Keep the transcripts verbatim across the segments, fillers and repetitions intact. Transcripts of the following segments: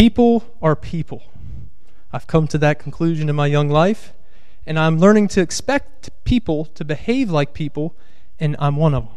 People are people. I've come to that conclusion in my young life, and I'm learning to expect people to behave like people, and I'm one of them.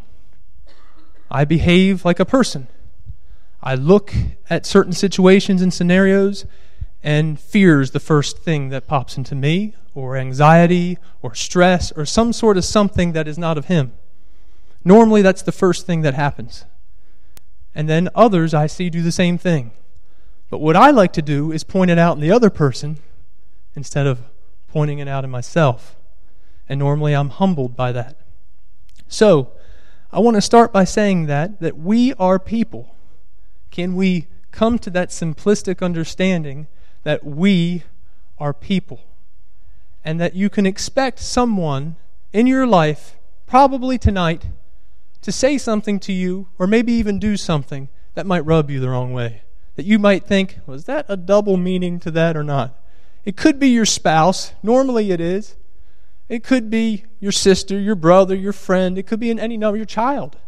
I behave like a person. I look at certain situations and scenarios, and fear is the first thing that pops into me, or anxiety, or stress, or some sort of something that is not of Him. Normally, that's the first thing that happens. And then others I see do the same thing. But what I like to do is point it out in the other person instead of pointing it out in myself. And normally I'm humbled by that. So, I want to start by saying that, that we are people. Can we come to that simplistic understanding that we are people? And that you can expect someone in your life, probably tonight, to say something to you, or maybe even do something that might rub you the wrong way. That you might think, was that a double meaning to that or not? It could be your spouse. Normally it is. It could be your sister, your brother, your friend. It could be in any number, your child.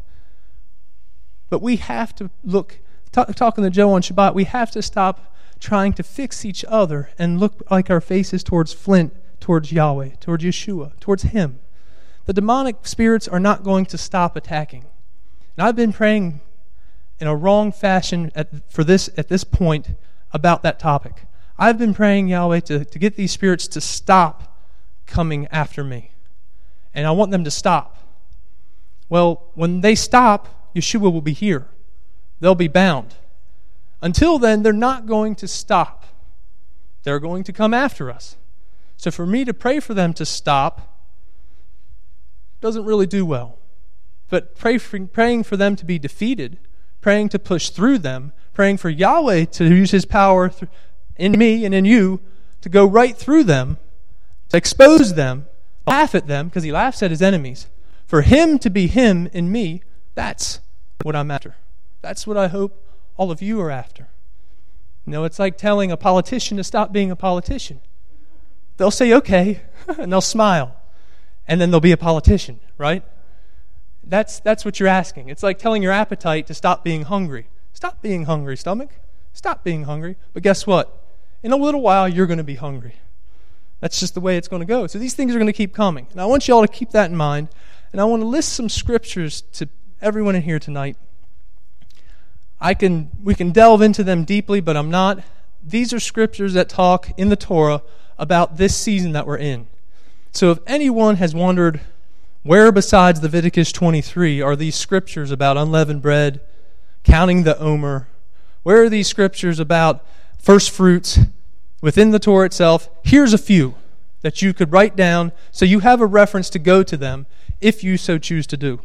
But we have to look, talk, talking to Joe on Shabbat, we have to stop trying to fix each other and look like our faces towards Flint, towards Yahweh, towards Yeshua, towards Him. The demonic spirits are not going to stop attacking. And I've been praying in a wrong fashion at, for this at this point about that topic. I've been praying, Yahweh, to, to get these spirits to stop coming after me. And I want them to stop. Well, when they stop, Yeshua will be here. They'll be bound. Until then, they're not going to stop. They're going to come after us. So for me to pray for them to stop doesn't really do well. But pray for, praying for them to be defeated, praying to push through them, praying for Yahweh to use His power in me and in you to go right through them, to expose them, laugh at them, because He laughs at His enemies. For Him to be Him in me, that's what I'm after. That's what I hope all of you are after. You know, it's like telling a politician to stop being a politician. They'll say, okay, and they'll smile. And then they'll be a politician, right? That's that's what you're asking. It's like telling your appetite to stop being hungry. Stop being hungry, stomach. Stop being hungry. But guess what? In a little while, you're going to be hungry. That's just the way it's going to go. So these things are going to keep coming. And I want you all to keep that in mind. And I want to list some scriptures to everyone in here tonight. I can we can delve into them deeply, but I'm not. These are scriptures that talk in the Torah about this season that we're in. So if anyone has wondered, where besides Leviticus twenty-three are these scriptures about unleavened bread, counting the omer? Where are these scriptures about first fruits within the Torah itself? Here's a few that you could write down so you have a reference to go to them if you so choose to do.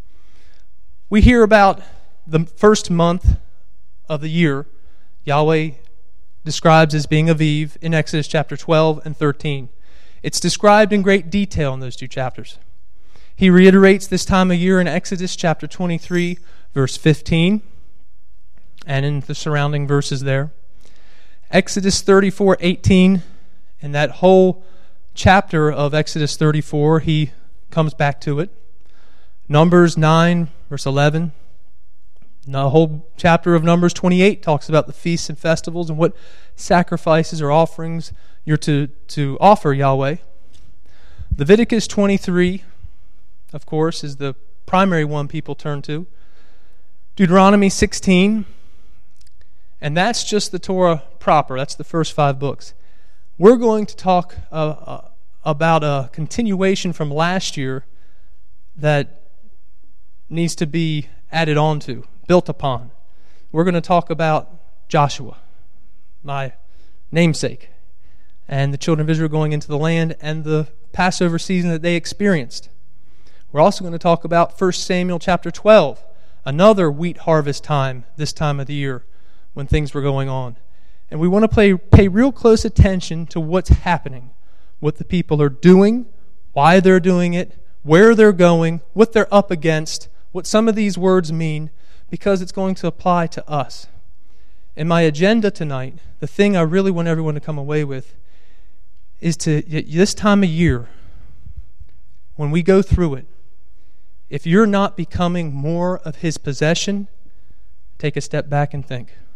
We hear about the first month of the year, Yahweh describes as being Aviv in Exodus chapter twelve and thirteen. It's described in great detail in those two chapters. He reiterates this time of year in Exodus chapter twenty-three, verse fifteen, and in the surrounding verses there. Exodus thirty-four eighteen, and that whole chapter of Exodus thirty-four, he comes back to it. Numbers nine, verse eleven. The whole chapter of Numbers twenty-eight talks about the feasts and festivals and what sacrifices or offerings you're to, to offer Yahweh. Leviticus twenty-three, of course, is the primary one people turn to. Deuteronomy sixteen, and that's just the Torah proper. That's the first five books. We're going to talk uh, uh, about a continuation from last year that needs to be added on to, built upon. We're going to talk about Joshua, my namesake, and the children of Israel going into the land and the Passover season that they experienced. We're also going to talk about First Samuel chapter twelve, another wheat harvest time this time of the year when things were going on. And we want to pay, pay real close attention to what's happening, what the people are doing, why they're doing it, where they're going, what they're up against, what some of these words mean, because it's going to apply to us. And my agenda tonight, the thing I really want everyone to come away with, is to, this time of year, when we go through it, if you're not becoming more of His possession, take a step back and think.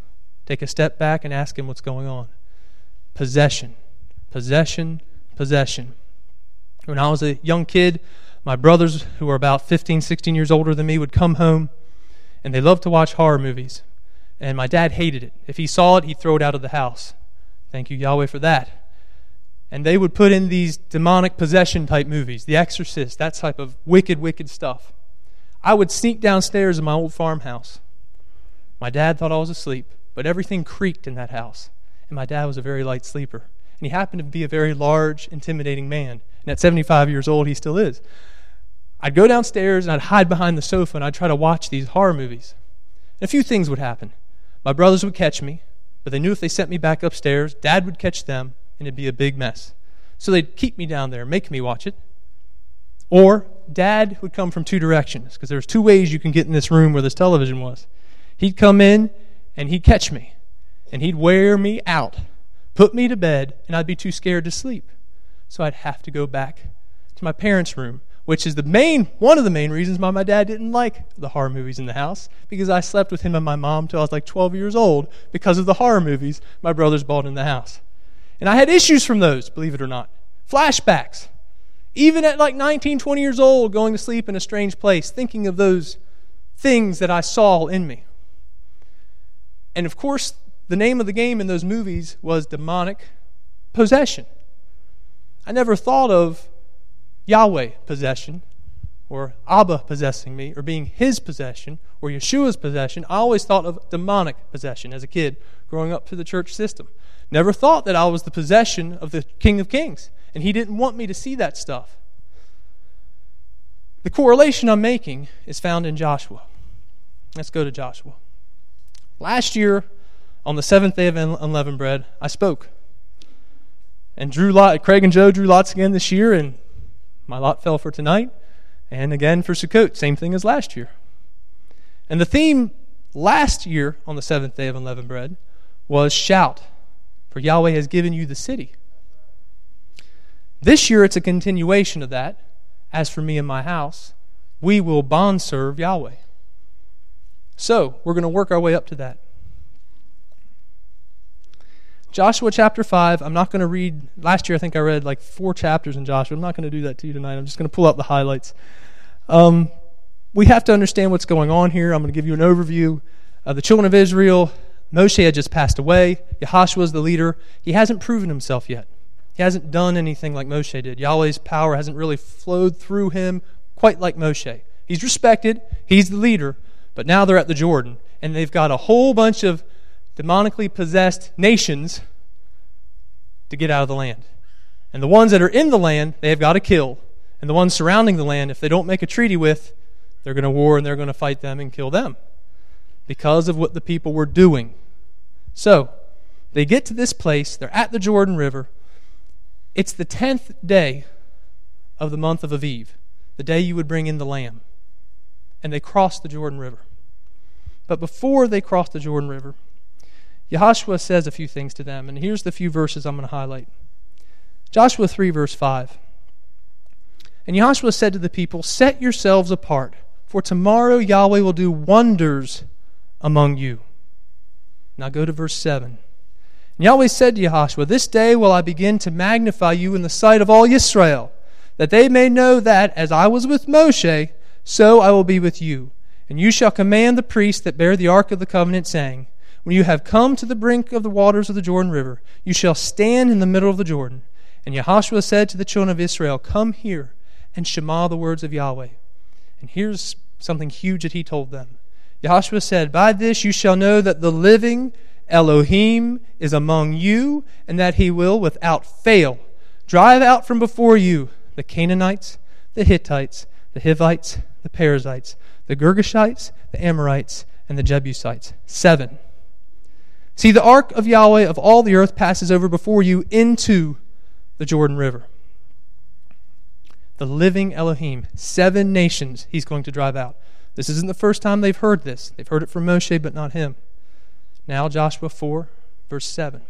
take a step back and ask him what's going on. Possession, possession, possession. When I was a young kid, my brothers, who were about fifteen, sixteen years older than me, would come home, and they loved to watch horror movies. And my dad hated it. If he saw it, he'd throw it out of the house. Thank you, Yahweh, for that. And they would put in these demonic possession type movies, The Exorcist, that type of wicked, wicked stuff. I would sneak downstairs in my old farmhouse. My dad thought I was asleep, but everything creaked in that house. And my dad was a very light sleeper. And he happened to be a very large, intimidating man. And at seventy-five years old, he still is. I'd go downstairs and I'd hide behind the sofa and I'd try to watch these horror movies. And a few things would happen. My brothers would catch me, but they knew if they sent me back upstairs, Dad would catch them, and it'd be a big mess. So they'd keep me down there, make me watch it. Or Dad would come from two directions, because there's two ways you can get in this room where this television was. He'd come in, and he'd catch me, and he'd wear me out, put me to bed, and I'd be too scared to sleep. So I'd have to go back to my parents' room, which is the main one of the main reasons why my dad didn't like the horror movies in the house, because I slept with him and my mom till I was like twelve years old because of the horror movies my brothers bought in the house. And I had issues from those, believe it or not. Flashbacks. Even at like nineteen, twenty years old, going to sleep in a strange place, thinking of those things that I saw in me. And of course, the name of the game in those movies was demonic possession. I never thought of Yahweh possession, or Abba possessing me, or being his possession, or Yeshua's possession. I always thought of demonic possession as a kid growing up through the church system. Never thought that I was the possession of the King of Kings, and he didn't want me to see that stuff. The correlation I'm making is found in Joshua. Let's go to Joshua. Last year, on the seventh day of unleavened bread, I spoke. And drew lot, Craig and Joe drew lots again this year, and my lot fell for tonight, and again for Sukkot, same thing as last year. And the theme last year on the seventh day of unleavened bread was shout, for Yahweh has given you the city. This year it's a continuation of that. As for me and my house, we will bond serve Yahweh. So we're going to work our way up to that. Joshua chapter five, I'm not going to read, last year I think I read like four chapters in Joshua. I'm not going to do that to you tonight. I'm just going to pull out the highlights. Um, we have to understand what's going on here. I'm going to give you an overview of the children of Israel. Moshe had just passed away. Yahushua is the leader. He hasn't proven himself yet. He hasn't done anything like Moshe did. Yahweh's power hasn't really flowed through him quite like Moshe. He's respected. He's the leader. But now they're at the Jordan, and they've got a whole bunch of demonically possessed nations to get out of the land. And the ones that are in the land, they have got to kill. And the ones surrounding the land, if they don't make a treaty with, they're going to war and they're going to fight them and kill them because of what the people were doing. So, they get to this place, they're at the Jordan River. It's the tenth day of the month of Aviv, the day you would bring in the lamb. And they cross the Jordan River. But before they cross the Jordan River, Yahushua says a few things to them, and here's the few verses I'm going to highlight. Joshua three, verse five. And Yahushua said to the people, set yourselves apart, for tomorrow Yahweh will do wonders among you. Now go to verse seven. And Yahweh said to Yahushua, this day will I begin to magnify you in the sight of all Yisrael, that they may know that, as I was with Moshe, so I will be with you. And you shall command the priests that bear the ark of the covenant, saying, when you have come to the brink of the waters of the Jordan River, you shall stand in the middle of the Jordan. And Yahushua said to the children of Israel, come here and shema the words of Yahweh. And here's something huge that he told them. Yahushua said, by this you shall know that the living Elohim is among you, and that he will, without fail, drive out from before you the Canaanites, the Hittites, the Hivites, the Perizzites, the Girgashites, the Amorites, and the Jebusites. Seven. See, the ark of Yahweh of all the earth passes over before you into the Jordan River. The living Elohim. Seven nations he's going to drive out. This isn't the first time they've heard this. They've heard it from Moshe, but not him. Now Joshua four, verse seven.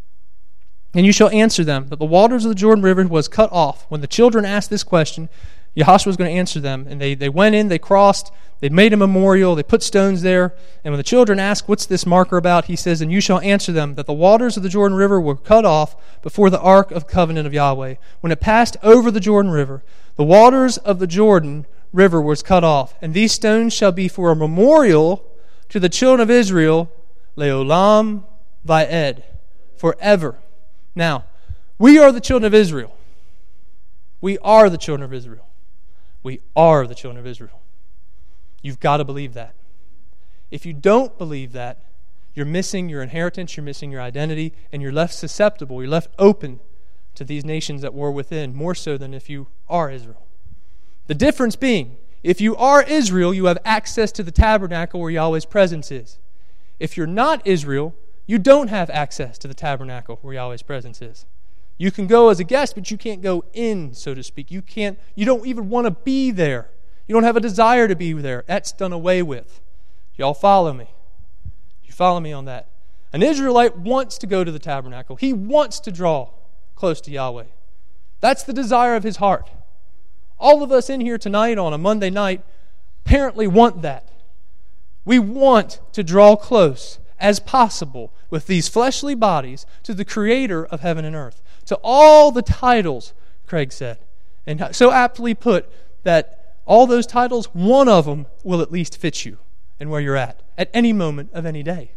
And you shall answer them that the waters of the Jordan River was cut off. When the children asked this question, Yahushua was going to answer them. And they, they went in, they crossed, they made a memorial, they put stones there. And when the children ask, what's this marker about? He says, and you shall answer them that the waters of the Jordan River were cut off before the ark of covenant of Yahweh. When it passed over the Jordan River, the waters of the Jordan River was cut off. And these stones shall be for a memorial to the children of Israel, leolam va'ed, forever. Now, we are the children of Israel. We are the children of Israel. We are the children of Israel. You've got to believe that. If you don't believe that, you're missing your inheritance, you're missing your identity, and you're left susceptible, you're left open to these nations that war within, more so than if you are Israel. The difference being, if you are Israel, you have access to the tabernacle where Yahweh's presence is. If you're not Israel, you don't have access to the tabernacle where Yahweh's presence is. You can go as a guest, but you can't go in, so to speak. You can't. You don't even want to be there. You don't have a desire to be there. That's done away with. Y'all follow me? You follow me on that? An Israelite wants to go to the tabernacle. He wants to draw close to Yahweh. That's the desire of his heart. All of us in here tonight on a Monday night apparently want that. We want to draw close as possible with these fleshly bodies to the Creator of heaven and earth, to all the titles, Craig said. And so aptly put that all those titles, one of them will at least fit you and where you're at, at any moment of any day.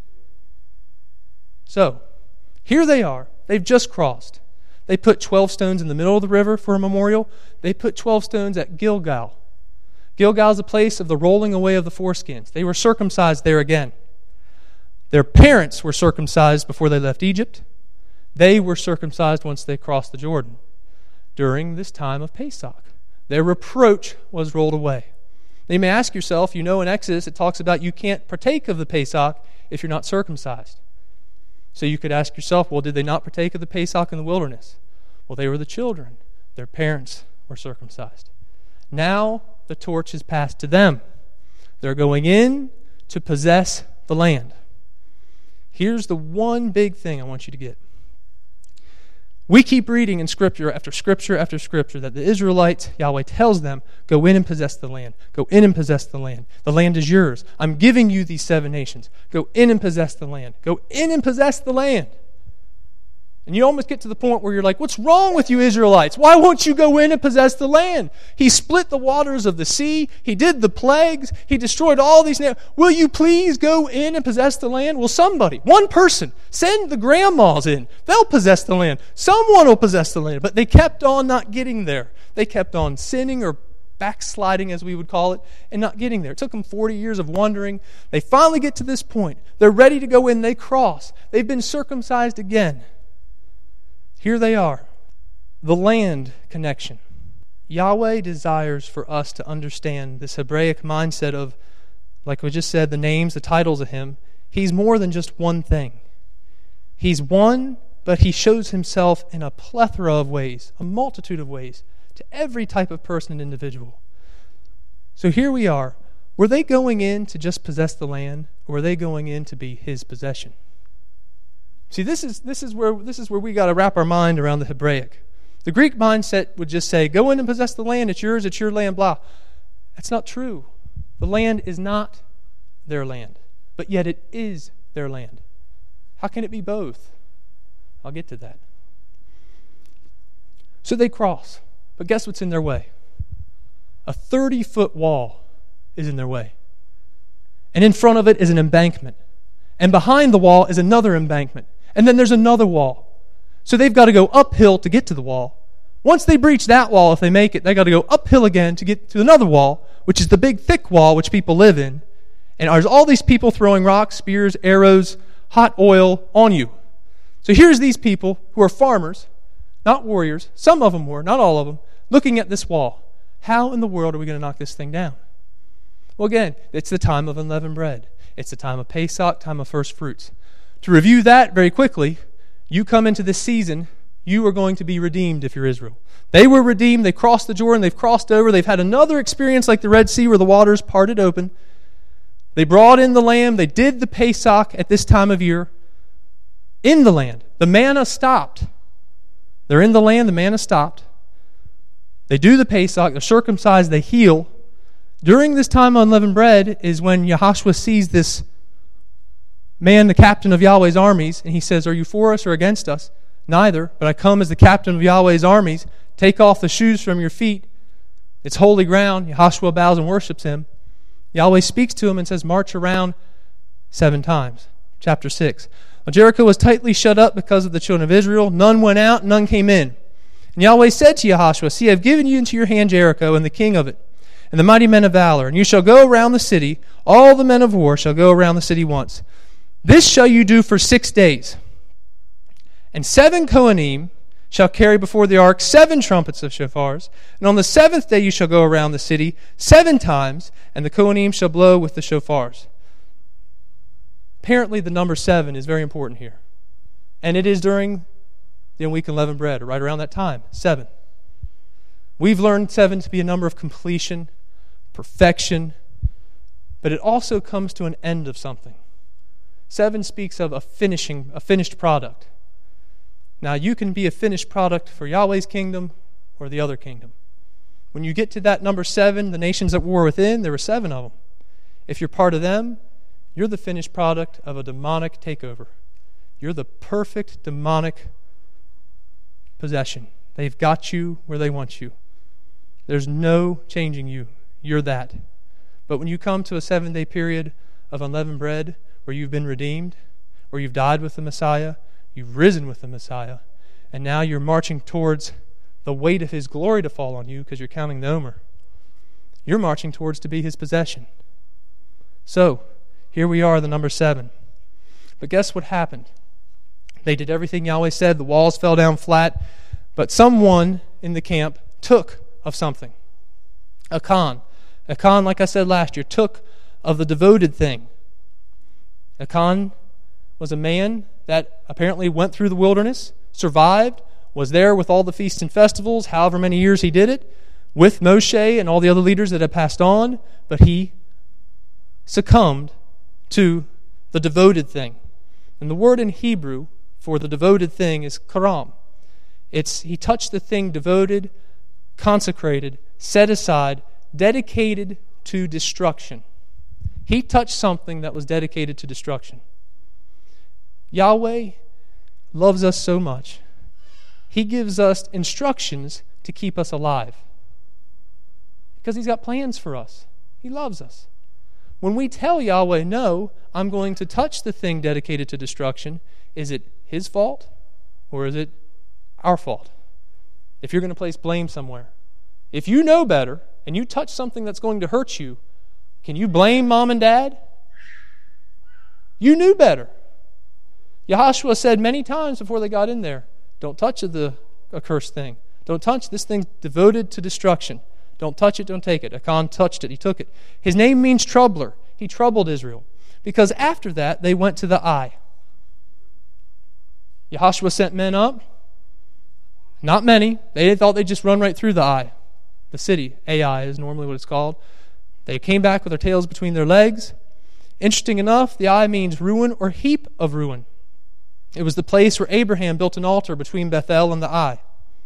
So, here they are. They've just crossed. They put twelve stones in the middle of the river for a memorial. They put twelve stones at Gilgal. Gilgal is the place of the rolling away of the foreskins. They were circumcised there again. Their parents were circumcised before they left Egypt. They were circumcised once they crossed the Jordan during this time of Pesach. Their reproach was rolled away. Now you may ask yourself, you know in Exodus it talks about you can't partake of the Pesach if you're not circumcised. So you could ask yourself, well, did they not partake of the Pesach in the wilderness? Well, they were the children. Their parents were circumcised. Now the torch is passed to them. They're going in to possess the land. Here's the one big thing I want you to get. We keep reading in Scripture after Scripture after Scripture that the Israelites, Yahweh tells them, go in and possess the land. Go in and possess the land. The land is yours. I'm giving you these seven nations. Go in and possess the land. Go in and possess the land. And you almost get to the point where you're like, what's wrong with you Israelites? Why won't you go in and possess the land? He split the waters of the sea. He did the plagues. He destroyed all these. Na- Will you please go in and possess the land? Well, somebody, one person, send the grandmas in. They'll possess the land. Someone will possess the land. But they kept on not getting there. They kept on sinning or backsliding, as we would call it, and not getting there. It took them forty years of wandering. They finally get to this point. They're ready to go in. They cross. They've been circumcised again. Here they are. The land connection. Yahweh desires for us to understand this Hebraic mindset of, like we just said, the names, the titles of Him. He's more than just one thing. He's one, but He shows Himself in a plethora of ways, a multitude of ways, to every type of person and individual. So here we are. Were they going in to just possess the land, or were they going in to be His possession? See, this is this is where this is where we got to wrap our mind around the Hebraic. The Greek mindset would just say, "Go in and possess the land. It's yours. It's your land." Blah. That's not true. The land is not their land, but yet it is their land. How can it be both? I'll get to that. So they cross, but guess what's in their way? A thirty-foot wall is in their way, and in front of it is an embankment, and behind the wall is another embankment. And then there's another wall. So they've got to go uphill to get to the wall. Once they breach that wall, if they make it, they've got to go uphill again to get to another wall, which is the big thick wall which people live in. And there's all these people throwing rocks, spears, arrows, hot oil on you. So here's these people who are farmers, not warriors. Some of them were, not all of them, looking at this wall. How in the world are we going to knock this thing down? Well, again, it's the time of unleavened bread. It's the time of Pesach, time of first fruits. To review that very quickly, you come into this season, you are going to be redeemed if you're Israel. They were redeemed, they crossed the Jordan, they've crossed over, they've had another experience like the Red Sea where the waters parted open. They brought in the lamb, they did the Pesach at this time of year in the land. The manna stopped. They're in the land, the manna stopped. They do the Pesach, they're circumcised, they heal. During this time of unleavened bread is when Yahushua sees this man, the captain of Yahweh's armies, and he says, are you for us or against us? Neither, but I come as the captain of Yahweh's armies. Take off the shoes from your feet. It's holy ground. Yahushua bows and worships him. Yahweh speaks to him and says, march around seven times. Chapter six. Well, Jericho was tightly shut up because of the children of Israel. None went out, none came in. And Yahweh said to Yahushua, see, I have given you into your hand Jericho and the king of it, and the mighty men of valor. And you shall go around the city. All the men of war shall go around the city once. This shall you do for six days. And seven Kohanim shall carry before the ark seven trumpets of shofars. And on the seventh day you shall go around the city seven times, and the Kohanim shall blow with the shofars. Apparently the number seven is very important here. And it is during the week of unleavened bread, or right around that time, seven. We've learned seven to be a number of completion, perfection, but it also comes to an end of something. Seven speaks of a finishing, a finished product. Now, you can be a finished product for Yahweh's kingdom or the other kingdom. When you get to that number seven, the nations that war within, there were seven of them. If you're part of them, you're the finished product of a demonic takeover. You're the perfect demonic possession. They've got you where they want you. There's no changing you. You're that. But when you come to a seven-day period of unleavened bread where you've been redeemed, where you've died with the Messiah, you've risen with the Messiah, and now you're marching towards the weight of His glory to fall on you because you're counting the Omer. You're marching towards to be His possession. So, here we are, the number seven. But guess what happened? They did everything Yahweh said. The walls fell down flat. But someone in the camp took of something. Achan. Achan, like I said last year, took of the devoted thing. Achan was a man that apparently went through the wilderness, survived, was there with all the feasts and festivals, however many years he did it, with Moshe and all the other leaders that had passed on, but he succumbed to the devoted thing. And the word in Hebrew for the devoted thing is karam. It's he touched the thing devoted, consecrated, set aside, dedicated to destruction. He touched something that was dedicated to destruction. Yahweh loves us so much. He gives us instructions to keep us alive. Because He's got plans for us. He loves us. When we tell Yahweh, no, I'm going to touch the thing dedicated to destruction, is it His fault or is it our fault? If you're going to place blame somewhere. If you know better and you touch something that's going to hurt you, can you blame mom and dad? You knew better. Yahushua said many times before they got in there, don't touch the accursed thing. Don't touch this thing devoted to destruction. Don't touch it, don't take it. Achan touched it, he took it. His name means troubler. He troubled Israel. Because after that, they went to the eye. Yahushua sent men up. Not many. They thought they'd just run right through the eye. The city, Ai is normally what it's called. They came back with their tails between their legs. Interesting enough, the eye means ruin or heap of ruin. It was the place where Abraham built an altar between Bethel and the eye.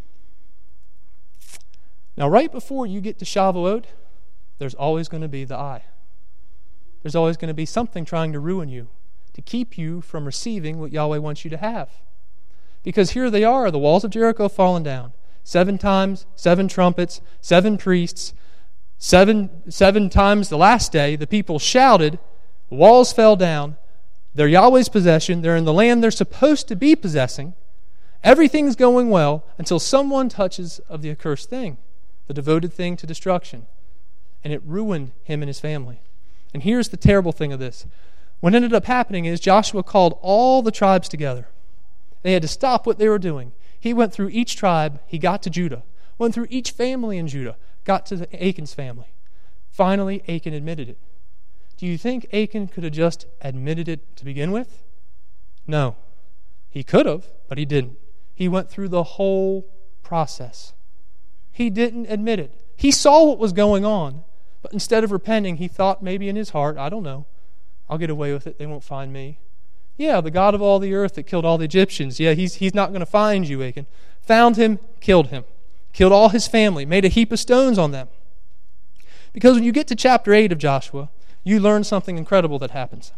Now, right before you get to Shavuot, there's always going to be the eye. There's always going to be something trying to ruin you, to keep you from receiving what Yahweh wants you to have. Because here they are, the walls of Jericho fallen down. Seven times, seven trumpets, seven priests, seven, seven times the last day, the people shouted, the walls fell down, they're Yahweh's possession, they're in the land they're supposed to be possessing. Everything's going well until someone touches of the accursed thing, the devoted thing to destruction. And it ruined him and his family. And here's the terrible thing of this. What ended up happening is Joshua called all the tribes together. They had to stop what they were doing. He went through each tribe, he got to Judah. Went through each family in Judah, got to Achan's family. Finally, Achan admitted it. Do you think Achan could have just admitted it to begin with? No. He could have, but he didn't. He went through the whole process. He didn't admit it. He saw what was going on, but instead of repenting, he thought maybe in his heart, I don't know, I'll get away with it, they won't find me. Yeah, the God of all the earth that killed all the Egyptians, yeah, he's, he's not going to find you, Achan. Found him, killed him. killed all his family, made a heap of stones on them. Because when you get to chapter eight of Joshua, you learn something incredible that happens.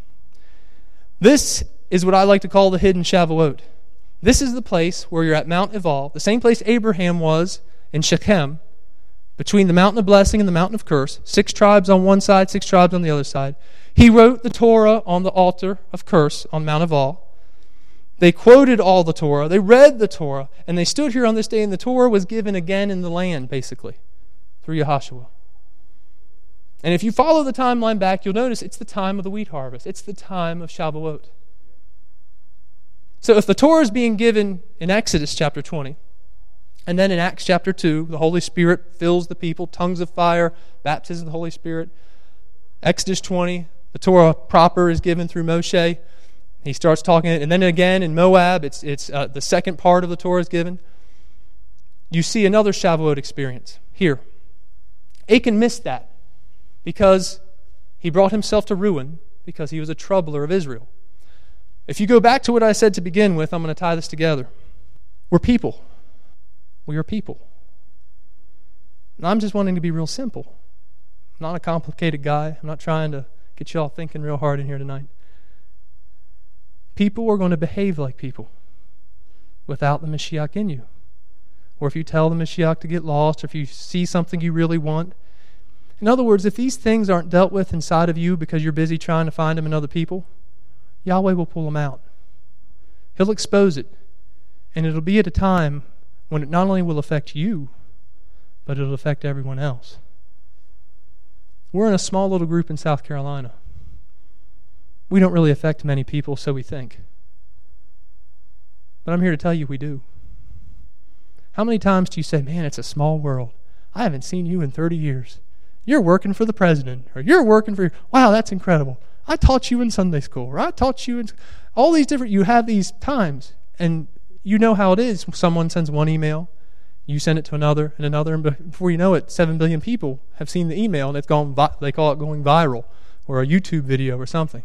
This is what I like to call the hidden Shavuot. This is the place where you're at Mount Ebal, the same place Abraham was in Shechem, between the mountain of blessing and the mountain of curse, six tribes on one side, six tribes on the other side. He wrote the Torah on the altar of curse on Mount Ebal. They quoted all the Torah, they read the Torah, and they stood here on this day, and the Torah was given again in the land, basically, through Yahushua. And if you follow the timeline back, you'll notice it's the time of the wheat harvest. It's the time of Shavuot. So if the Torah is being given in Exodus chapter twenty, and then in Acts chapter two, the Holy Spirit fills the people, tongues of fire, baptism of the Holy Spirit. Exodus twenty, the Torah proper is given through Moshe. He starts talking, and then again in Moab, it's it's uh, the second part of the Torah is given. You see another Shavuot experience here. Achan missed that because he brought himself to ruin because he was a troubler of Israel. If you go back to what I said to begin with, I'm going to tie this together. We're people. We are people. And I'm just wanting to be real simple. I'm not a complicated guy. I'm not trying to get you all thinking real hard in here tonight. People are going to behave like people without the Mashiach in you. Or if you tell the Mashiach to get lost, or if you see something you really want. In other words, if these things aren't dealt with inside of you because you're busy trying to find them in other people, Yahweh will pull them out. He'll expose it. And it'll be at a time when it not only will affect you, but it'll affect everyone else. We're in a small little group in South Carolina. We don't really affect many people, so we think. But I'm here to tell you we do. How many times do you say, man, it's a small world. I haven't seen you in thirty years. You're working for the president, or you're working for, wow, that's incredible. I taught you in Sunday school, or I taught you in, all these different, you have these times, and you know how it is. Someone sends one email, you send it to another and another, and before you know it, seven billion people have seen the email, and it's gone. They call it going viral, or a YouTube video or something.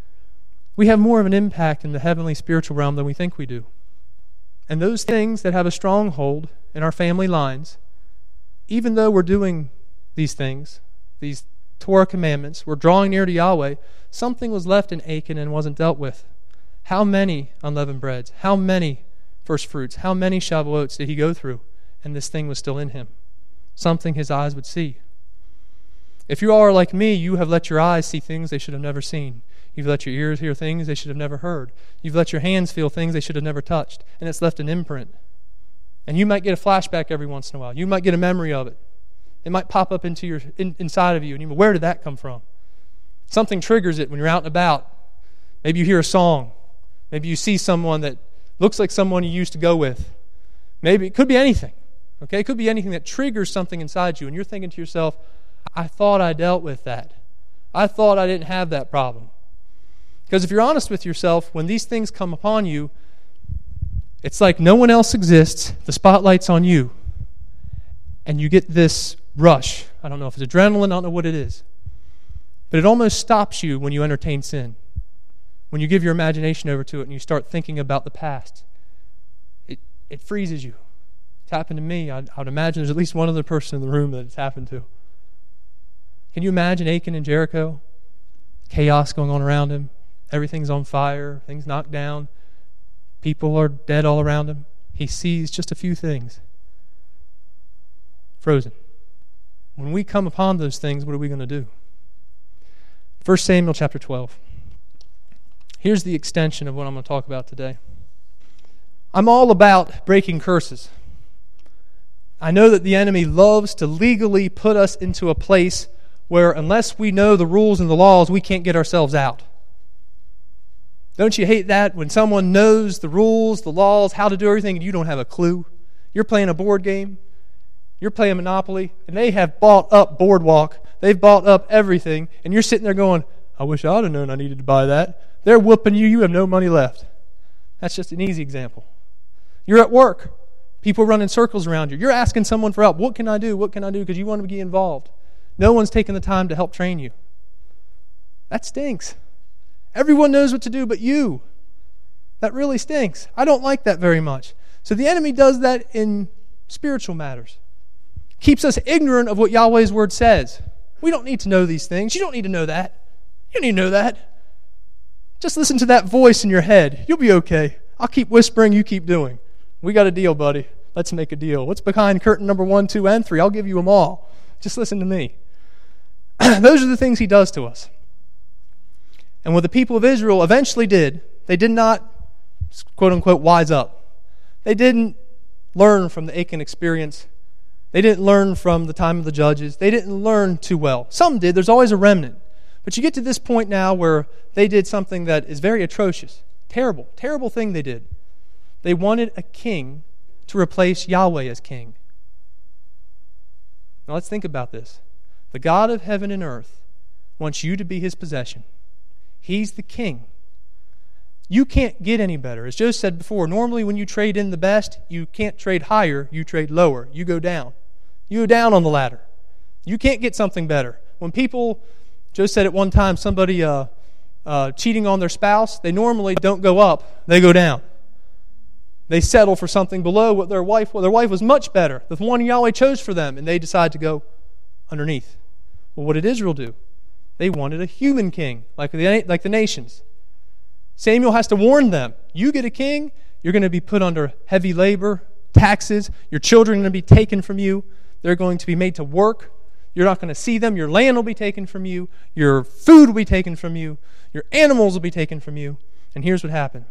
We have more of an impact in the heavenly spiritual realm than we think we do. And those things that have a stronghold in our family lines, even though we're doing these things, these Torah commandments, we're drawing near to Yahweh, something was left in Achan and wasn't dealt with. How many unleavened breads? How many first fruits? How many Shavuots did he go through? And this thing was still in him. Something his eyes would see. If you are like me, you have let your eyes see things they should have never seen. You've let your ears hear things they should have never heard. You've let your hands feel things they should have never touched. And it's left an imprint. And you might get a flashback every once in a while. You might get a memory of it. It might pop up into your in, inside of you. And you go, where did that come from? Something triggers it when you're out and about. Maybe you hear a song. Maybe you see someone that looks like someone you used to go with. Maybe it could be anything. Okay, it could be anything that triggers something inside you. And you're thinking to yourself, I thought I dealt with that. I thought I didn't have that problem. Because if you're honest with yourself, when these things come upon you, it's like no one else exists. The spotlight's on you. And you get this rush. I don't know if it's adrenaline. I don't know what it is. But it almost stops you when you entertain sin. When you give your imagination over to it and you start thinking about the past. It it freezes you. It's happened to me. I, I would imagine there's at least one other person in the room that it's happened to. Can you imagine Achan and Jericho? Chaos going on around him. Everything's on fire. Things knocked down. People are dead all around him. He sees just a few things. Frozen. When we come upon those things, what are we going to do? First Samuel chapter twelve. Here's the extension of what I'm going to talk about today. I'm all about breaking curses. I know that the enemy loves to legally put us into a place where unless we know the rules and the laws, we can't get ourselves out. Don't you hate that when someone knows the rules, the laws, how to do everything, and you don't have a clue? You're playing a board game. You're playing Monopoly, and they have bought up Boardwalk. They've bought up everything, and you're sitting there going, I wish I'd have known I needed to buy that. They're whooping you. You have no money left. That's just an easy example. You're at work. People run in circles around you. You're asking someone for help. What can I do? What can I do? Because you want to be involved. No one's taking the time to help train you. That stinks. Everyone knows what to do but you. That really stinks. I don't like that very much. So the enemy does that in spiritual matters. keeps us ignorant of what Yahweh's word says. We don't need to know these things. You don't need to know that. You don't need to know that. Just listen to that voice in your head. You'll be okay. I'll keep whispering, you keep doing. We got a deal, buddy. Let's make a deal. What's behind curtain number one, two, and three? I'll give you them all. Just listen to me. Those are the things he does to us. And what the people of Israel eventually did, they did not, quote-unquote, wise up. They didn't learn from the Achan experience. They didn't learn from the time of the judges. They didn't learn too well. Some did. There's always a remnant. But you get to this point now where they did something that is very atrocious. Terrible, terrible thing they did. They wanted a king to replace Yahweh as king. Now let's think about this. The God of heaven and earth wants you to be his possession. He's the king. You can't get any better. As Joe said before, normally when you trade in the best, you can't trade higher, you trade lower. You go down. You go down on the ladder. You can't get something better. When people, Joe said at one time, somebody uh, uh, cheating on their spouse, they normally don't go up, they go down. They settle for something below what their wife, well, their wife was much better, the one Yahweh chose for them, and they decide to go underneath. Well, what did Israel do? They wanted a human king, like the, like the nations. Samuel has to warn them, you get a king, you're going to be put under heavy labor, taxes, your children are going to be taken from you, they're going to be made to work, you're not going to see them, your land will be taken from you, your food will be taken from you, your animals will be taken from you. And here's what happened.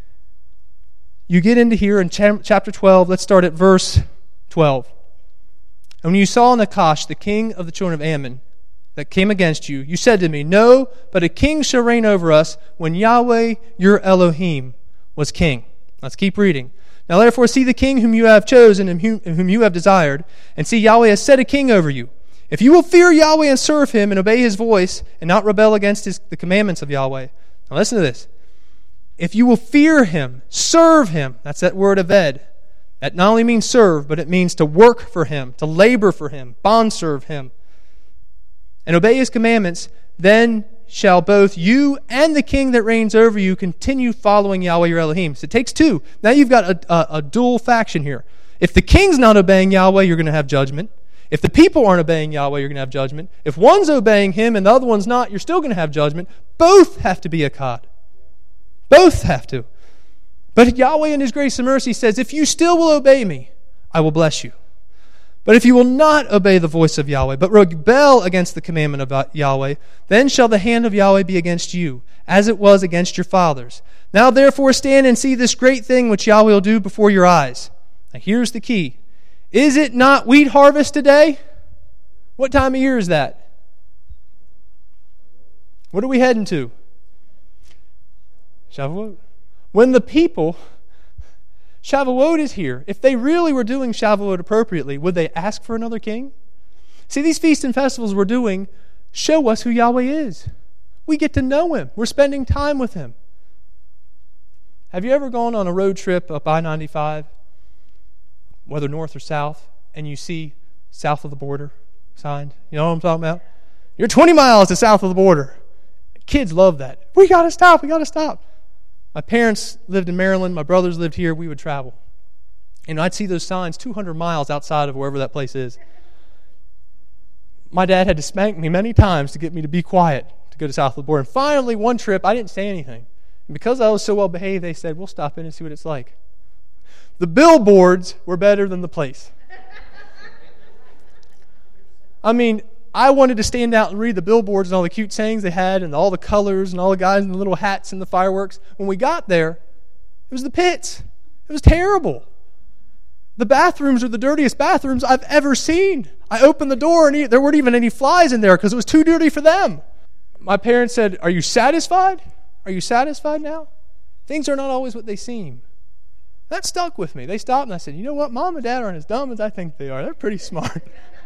You get into here in chapter twelve, let's start at verse twelve. And when you saw Nachash, the king of the children of Ammon, that came against you, you said to me, no, but a king shall reign over us when Yahweh your Elohim was king. Let's keep reading. Now therefore see the king whom you have chosen and whom you have desired, and see Yahweh has set a king over you. If you will fear Yahweh and serve him and obey his voice and not rebel against his, the commandments of Yahweh. Now listen to this. If you will fear him, serve him, that's that word aved. That not only means serve, but it means to work for him, to labor for him, bond serve him, and obey his commandments, then shall both you and the king that reigns over you continue following Yahweh your Elohim. So it takes two. Now you've got a, a, a dual faction here. If the king's not obeying Yahweh, you're going to have judgment. If the people aren't obeying Yahweh, you're going to have judgment. If one's obeying him and the other one's not, you're still going to have judgment. Both have to be a Akkad. Both have to. But Yahweh in his grace and mercy says, if you still will obey me, I will bless you. But if you will not obey the voice of Yahweh, but rebel against the commandment of Yahweh, then shall the hand of Yahweh be against you, as it was against your fathers. Now therefore stand and see this great thing which Yahweh will do before your eyes. Now here's the key. Is it not wheat harvest today? What time of year is that? What are we heading to? Shavuot. When the people, Shavuot is here. If they really were doing Shavuot appropriately, would they ask for another king? See, these feasts and festivals we're doing show us who Yahweh is. We get to know him. We're spending time with him. Have you ever gone on a road trip up I ninety-five, whether north or south, and you see south of the border signed? You know what I'm talking about? You're twenty miles to south of the border. Kids love that. We got to stop. We got to stop. My parents lived in Maryland. My brothers lived here. We would travel. And I'd see those signs two hundred miles outside of wherever that place is. My dad had to spank me many times to get me to be quiet to go to south of the border. And finally, one trip, I didn't say anything. And because I was so well behaved, they said, we'll stop in and see what it's like. The billboards were better than the place. I mean, I wanted to stand out and read the billboards and all the cute sayings they had and all the colors and all the guys in the little hats and the fireworks. When we got there, it was the pits. It was terrible. The bathrooms are the dirtiest bathrooms I've ever seen. I opened the door and there weren't even any flies in there because it was too dirty for them. My parents said, are you satisfied? Are you satisfied now? Things are not always what they seem. That stuck with me. They stopped and I said, you know what? Mom and Dad aren't as dumb as I think they are. They're pretty smart.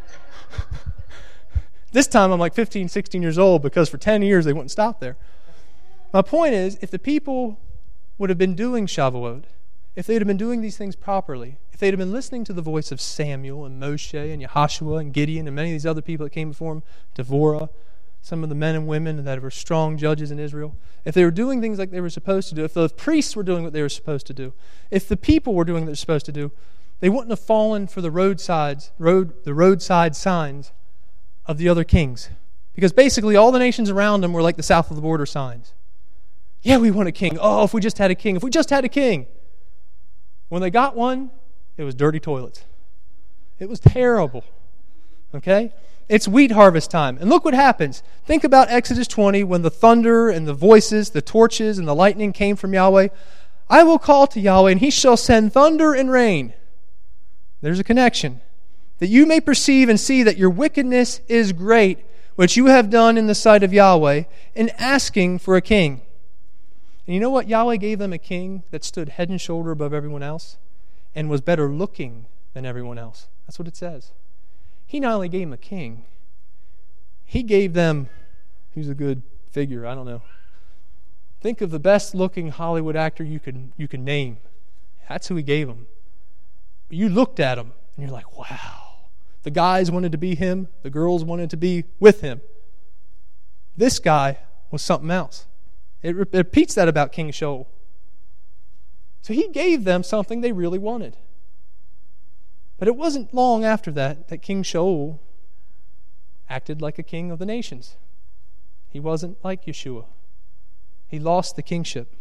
This time I'm like fifteen, sixteen years old because for ten years they wouldn't stop there. My point is, if the people would have been doing Shavuot, if they'd have been doing these things properly, if they'd have been listening to the voice of Samuel and Moshe and Yehoshua and Gideon and many of these other people that came before him, Devorah, some of the men and women that were strong judges in Israel, if they were doing things like they were supposed to do, if the priests were doing what they were supposed to do, if the people were doing what they were supposed to do, they wouldn't have fallen for the roadsides, road, the roadside signs of the other kings. Because basically all the nations around them were like the south of the border signs. Yeah, we want a king. Oh, if we just had a king. If we just had a king. When they got one, it was dirty toilets. It was terrible. Okay? It's wheat harvest time. And look what happens. Think about Exodus twenty when the thunder and the voices, the torches and the lightning came from Yahweh. I will call to Yahweh, and he shall send thunder and rain. There's a connection. That you may perceive and see that your wickedness is great, which you have done in the sight of Yahweh, in asking for a king. And you know what? Yahweh gave them a king that stood head and shoulder above everyone else and was better looking than everyone else. That's what it says. He not only gave them a king, he gave them, who's a good figure, I don't know. Think of the best looking Hollywood actor you can you can name. That's who he gave them. You looked at him and you're like, wow. The guys wanted to be him. The girls wanted to be with him. This guy was something else. It, it repeats that about King Shaul. So he gave them something they really wanted. But it wasn't long after that that King Shaul acted like a king of the nations. He wasn't like Yeshua. He lost the kingship.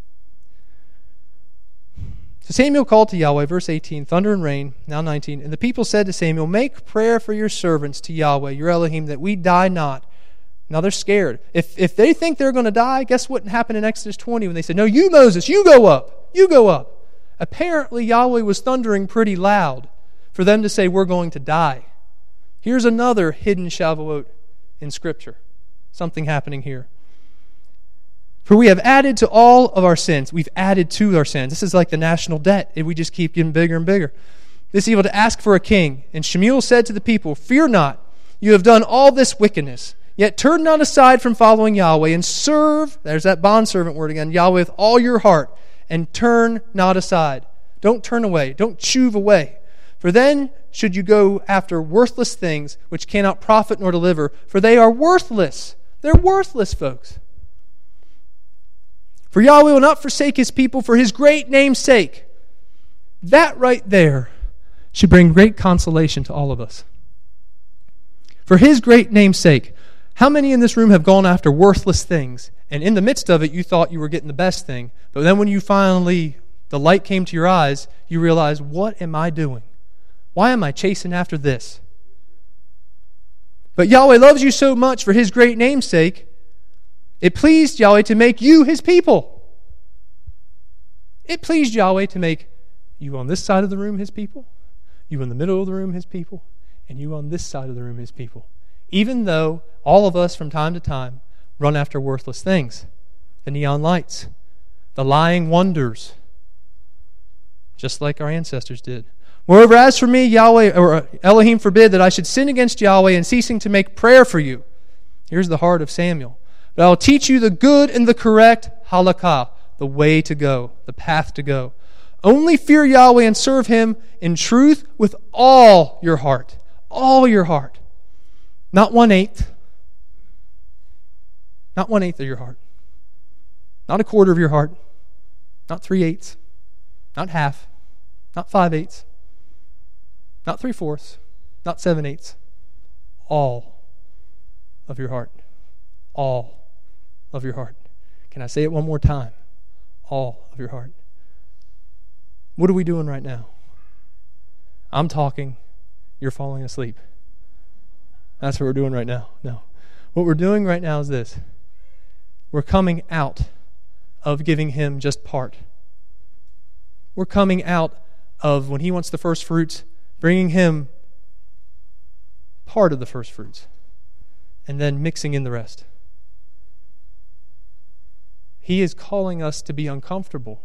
So Samuel called to Yahweh, verse eighteen, thunder and rain, now nineteen. And the people said to Samuel, make prayer for your servants to Yahweh, your Elohim, that we die not. Now they're scared. If if they think they're going to die, guess what happened in Exodus twenty when they said, no, you Moses, you go up. You go up. Apparently Yahweh was thundering pretty loud for them to say, we're going to die. Here's another hidden Shavuot in Scripture. Something happening here. For we have added to all of our sins. We've added to our sins. This is like the national debt. We just keep getting bigger and bigger. This evil to ask for a king. And Shemuel said to the people, fear not, you have done all this wickedness. Yet turn not aside from following Yahweh and serve, there's that bondservant word again, Yahweh with all your heart. And turn not aside. Don't turn away. Don't choove away. For then should you go after worthless things which cannot profit nor deliver. For they are worthless. They're worthless, folks. For Yahweh will not forsake his people for his great name's sake. That right there should bring great consolation to all of us. For his great name's sake. How many in this room have gone after worthless things, and in the midst of it you thought you were getting the best thing, but then when you finally, the light came to your eyes, you realized, what am I doing? Why am I chasing after this? But Yahweh loves you so much for his great name's sake, it pleased Yahweh to make you his people. It pleased Yahweh to make you on this side of the room his people, you in the middle of the room his people, and you on this side of the room his people. Even though all of us from time to time run after worthless things. The neon lights, the lying wonders, just like our ancestors did. Moreover, as for me, Yahweh or Elohim forbid that I should sin against Yahweh in ceasing to make prayer for you. Here's the heart of Samuel. But I will teach you the good and the correct halakha, the way to go, the path to go. Only fear Yahweh and serve him in truth with all your heart. All your heart. Not one-eighth. Not one-eighth of your heart. Not a quarter of your heart. Not three-eighths. Not half. Not five-eighths. Not three-fourths. Not seven-eighths. All of your heart. All of your heart. Can I say it one more time? All of your heart. What are we doing right now? I'm talking. You're falling asleep. That's what we're doing right now. No. What we're doing right now is this. We're coming out of giving him just part. We're coming out of, when he wants the first fruits, bringing him part of the first fruits and then mixing in the rest. He is calling us to be uncomfortable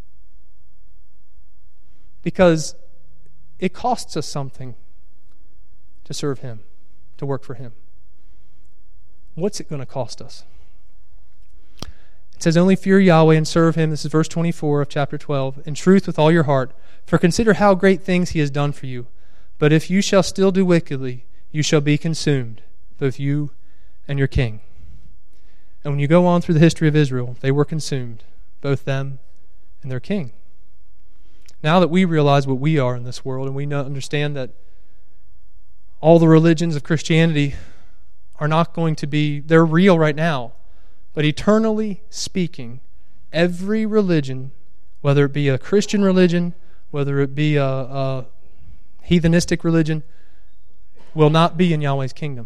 because it costs us something to serve him, to work for him. What's it going to cost us? It says, only fear Yahweh and serve him. This is verse twenty-four of chapter twelve. In truth with all your heart. For consider how great things he has done for you. But if you shall still do wickedly, you shall be consumed, both you and your king. And when you go on through the history of Israel, they were consumed, both them and their king. Now that we realize what we are in this world, and we know, understand that all the religions of Christianity are not going to be, they're real right now, but eternally speaking, every religion, whether it be a Christian religion, whether it be a, a heathenistic religion, will not be in Yahweh's kingdom.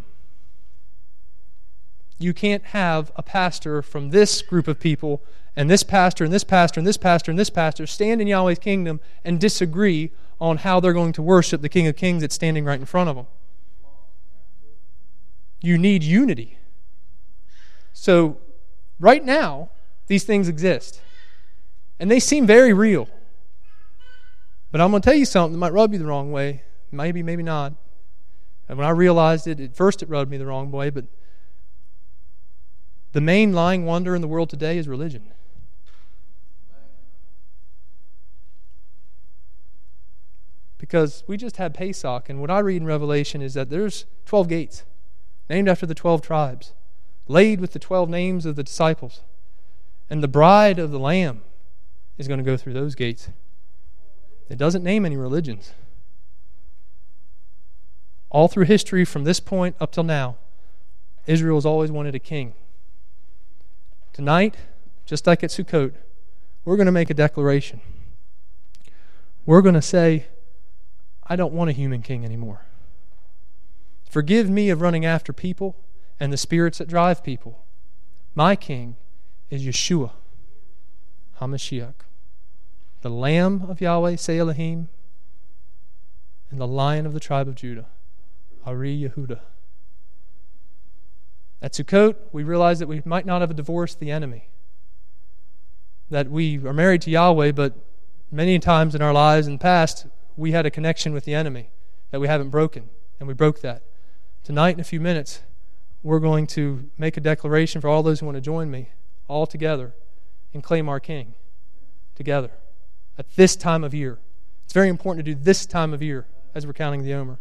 You can't have a pastor from this group of people and this pastor and this pastor and this pastor and this pastor stand in Yahweh's kingdom and disagree on how they're going to worship the King of Kings that's standing right in front of them. You need unity. So, right now, these things exist. And they seem very real. But I'm going to tell you something that might rub you the wrong way. Maybe, maybe not. And when I realized it, at first it rubbed me the wrong way, but the main lying wonder in the world today is religion. Because we just had Pesach, and what I read in Revelation is that there's twelve gates, named after the twelve tribes, laid with the twelve names of the disciples. And the bride of the Lamb is going to go through those gates. It doesn't name any religions. All through history, from this point up till now, Israel has always wanted a king. Tonight, just like at Sukkot, we're going to make a declaration. We're going to say, I don't want a human king anymore. Forgive me of running after people and the spirits that drive people. My king is Yeshua HaMashiach, the Lamb of Yahweh, say Elohim, and the Lion of the tribe of Judah, Ari Yehuda. At Sukkot, we realize that we might not have divorced the enemy. That we are married to Yahweh, but many times in our lives in the past, we had a connection with the enemy that we haven't broken, and we broke that. Tonight, in a few minutes, we're going to make a declaration for all those who want to join me, all together, and claim our King together at this time of year. It's very important to do this time of year as we're counting the Omer.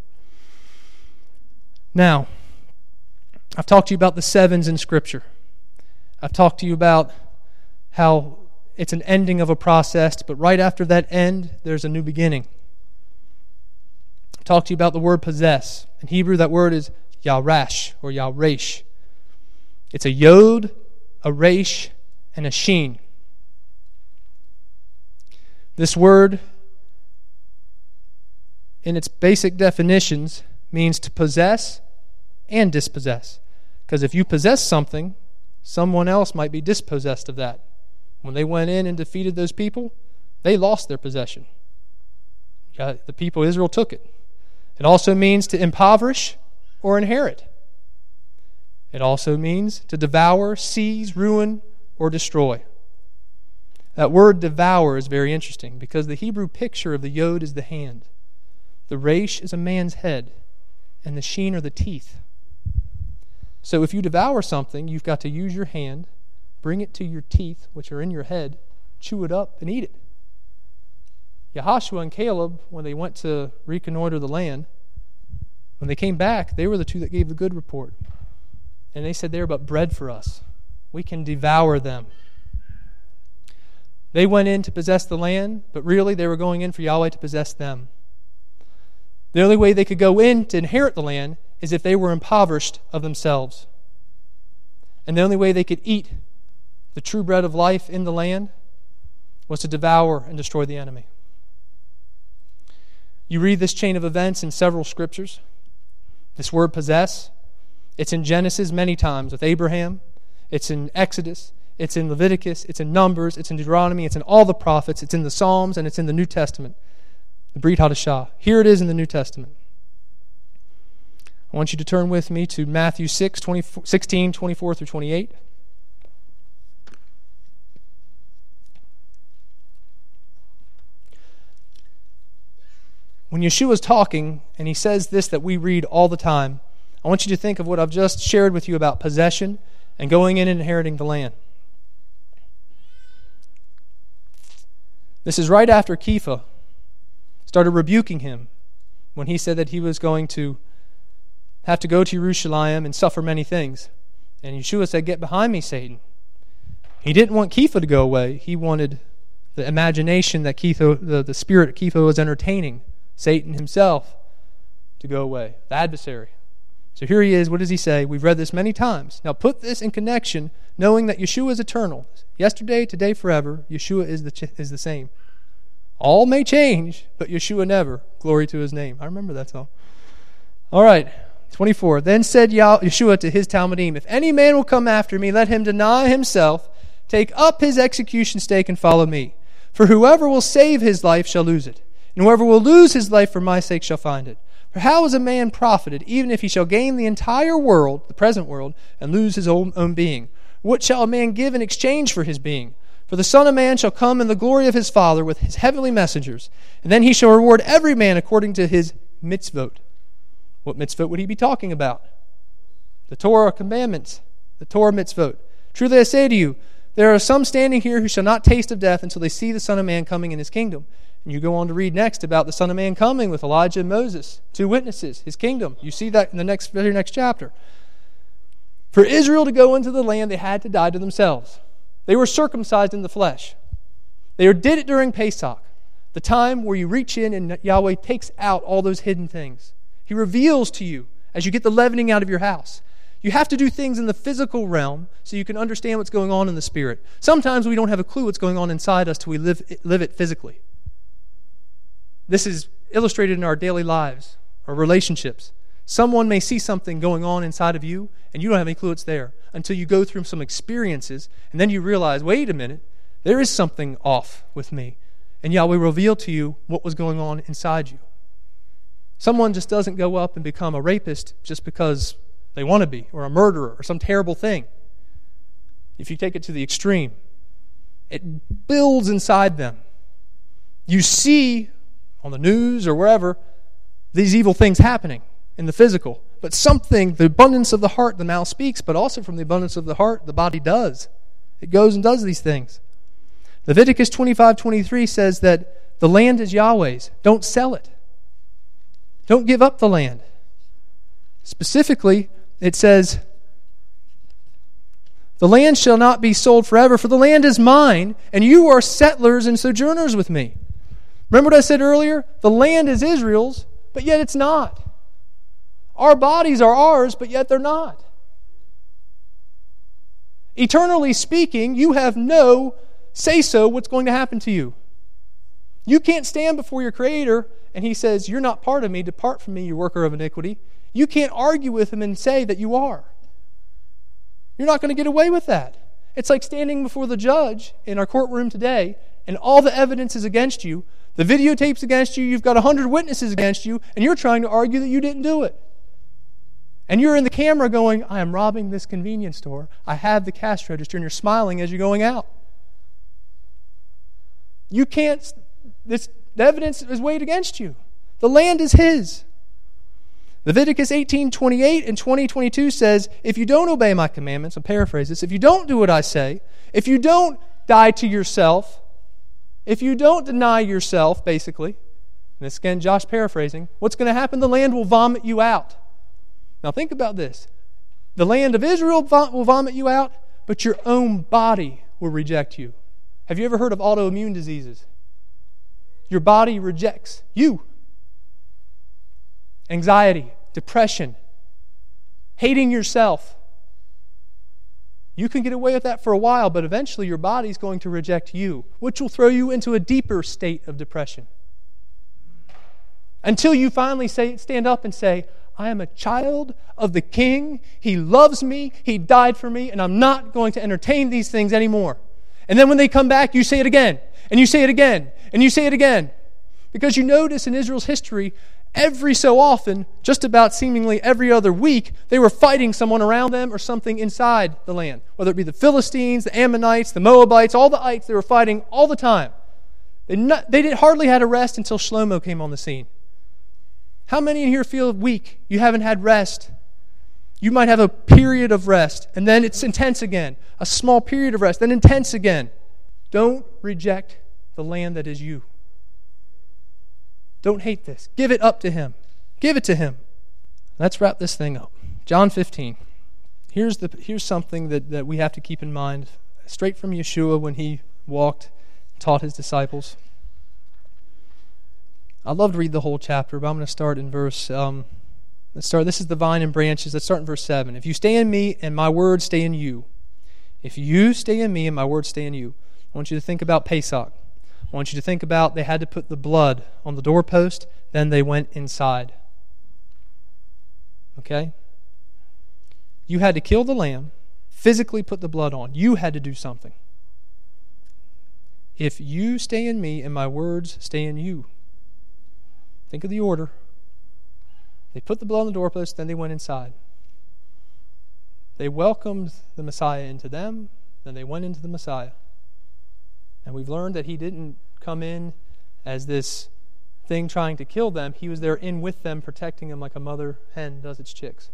Now, I've talked to you about the sevens in Scripture. I've talked to you about how it's an ending of a process, but right after that end, there's a new beginning. I've talked to you about the word possess. In Hebrew, that word is yarash or yaresh. It's a yod, a resh, and a sheen. This word, in its basic definitions, means to possess and dispossess. Because if you possess something, someone else might be dispossessed of that. When they went in and defeated those people, they lost their possession. The people of Israel took it. It also means to impoverish or inherit. It also means to devour, seize, ruin, or destroy. That word devour is very interesting because the Hebrew picture of the yod is the hand. The resh is a man's head, and the sheen are the teeth. So if you devour something, you've got to use your hand, bring it to your teeth, which are in your head, chew it up, and eat it. Yehoshua and Caleb, when they went to reconnoiter the land, when they came back, they were the two that gave the good report. And they said, they're but bread for us. We can devour them. They went in to possess the land, but really they were going in for Yahweh to possess them. The only way they could go in to inherit the land is if they were impoverished of themselves. And the only way they could eat the true bread of life in the land was to devour and destroy the enemy. You read this chain of events in several scriptures. This word possess, it's in Genesis many times with Abraham. It's in Exodus. It's in Leviticus. It's in Numbers. It's in Deuteronomy. It's in all the prophets. It's in the Psalms, and it's in the New Testament. The Brit Hadashah. Here it is in the New Testament. I want you to turn with me to Matthew six, sixteen, twenty-four through twenty-eight. When Yeshua's talking, and he says this that we read all the time, I want you to think of what I've just shared with you about possession and going in and inheriting the land. This is right after Kepha started rebuking him when he said that he was going to have to go to Jerusalem and suffer many things. And Yeshua said, get behind me, Satan. He didn't want Kepha to go away. He wanted the imagination that Ketho, the, the spirit Ketho was entertaining, Satan himself, to go away, the adversary. So here he is. What does he say? We've read this many times. Now put this in connection, knowing that Yeshua is eternal. Yesterday, today, forever, Yeshua is the ch- is the same. All may change, but Yeshua never. Glory to his name. I remember that song. All right, twenty-four. Then said Yeshua to his Talmudim, if any man will come after me, let him deny himself, take up his execution stake, and follow me. For whoever will save his life shall lose it, and whoever will lose his life for my sake shall find it. For how is a man profited, even if he shall gain the entire world, the present world, and lose his own, own being? What shall a man give in exchange for his being? For the Son of Man shall come in the glory of his Father with his heavenly messengers, and then he shall reward every man according to his mitzvot. What mitzvot would he be talking about? The Torah commandments, the Torah mitzvot. Truly I say to you, there are some standing here who shall not taste of death until they see the Son of Man coming in his kingdom. And you go on to read next about the Son of Man coming with Elijah and Moses, two witnesses, his kingdom. You see that in the next, very next chapter. For Israel to go into the land, they had to die to themselves. They were circumcised in the flesh. They did it during Pesach, the time where you reach in and Yahweh takes out all those hidden things. He reveals to you as you get the leavening out of your house. You have to do things in the physical realm so you can understand what's going on in the spirit. Sometimes we don't have a clue what's going on inside us till we live, live it physically. This is illustrated in our daily lives, our relationships. Someone may see something going on inside of you, and you don't have any clue it's there until you go through some experiences, and then you realize, wait a minute, there is something off with me. And Yahweh revealed to you what was going on inside you. Someone just doesn't go up and become a rapist just because they want to be, or a murderer, or some terrible thing. If you take it to the extreme, it builds inside them. You see on the news or wherever these evil things happening in the physical, but something, the abundance of the heart, the mouth speaks, but also from the abundance of the heart, the body does. It goes and does these things. Leviticus twenty-five twenty-three says that the land is Yahweh's. Don't sell it. Don't give up the land. Specifically, it says, the land shall not be sold forever, for the land is mine, and you are settlers and sojourners with me. Remember what I said earlier? The land is Israel's, but yet it's not. Our bodies are ours, but yet they're not. Eternally speaking, you have no say-so what's going to happen to you. You can't stand before your Creator and He says, you're not part of me, depart from me, you worker of iniquity. You can't argue with Him and say that you are. You're not going to get away with that. It's like standing before the judge in our courtroom today and all the evidence is against you. The videotape's against you. You've got a hundred witnesses against you, and you're trying to argue that you didn't do it. And you're in the camera going, I am robbing this convenience store. I have the cash register, and you're smiling as you're going out. You can't, this, the evidence is weighed against you. The land is His. Leviticus eighteen twenty-eight and twenty twenty-two says, if you don't obey my commandments, I'll paraphrase this, if you don't do what I say, if you don't die to yourself, if you don't deny yourself, basically, and this again, Josh paraphrasing, what's going to happen? The land will vomit you out. Now think about this. The land of Israel will vomit you out, but your own body will reject you. Have you ever heard of autoimmune diseases? Your body rejects you. Anxiety, depression, hating yourself. You can get away with that for a while, but eventually your body's going to reject you, which will throw you into a deeper state of depression. Until you finally say, stand up and say, I am a child of the King. He loves me. He died for me, and I'm not going to entertain these things anymore. And then when they come back, you say it again, and you say it again, and you say it again. Because you notice in Israel's history, every so often, just about seemingly every other week, they were fighting someone around them or something inside the land. Whether it be the Philistines, the Ammonites, the Moabites, all the ites, they were fighting all the time. They, not, they did, hardly had a rest until Shlomo came on the scene. How many in here feel weak? You haven't had rest. You might have a period of rest, and then it's intense again. A small period of rest, then intense again. Don't reject the land that is you. Don't hate this. Give it up to Him. Give it to Him. Let's wrap this thing up. John fifteen. Here's the here's something that, that we have to keep in mind. Straight from Yeshua when He walked taught his disciples. I'd love to read the whole chapter, but I'm going to start in verse, um, let's start, this is the vine and branches. Let's start in verse seven. If you stay in me and my words stay in you, if you stay in me and my words stay in you, I want you to think about Pesach. I want you to think about they had to put the blood on the doorpost, then they went inside. Okay? You had to kill the lamb, physically put the blood on. You had to do something. If you stay in me and my words stay in you. Think of the order. They put the blood on the doorpost, then they went inside. They welcomed the Messiah into them, then they went into the Messiah. And we've learned that he didn't come in as this thing trying to kill them. He was there in with them, protecting them like a mother hen does its chicks.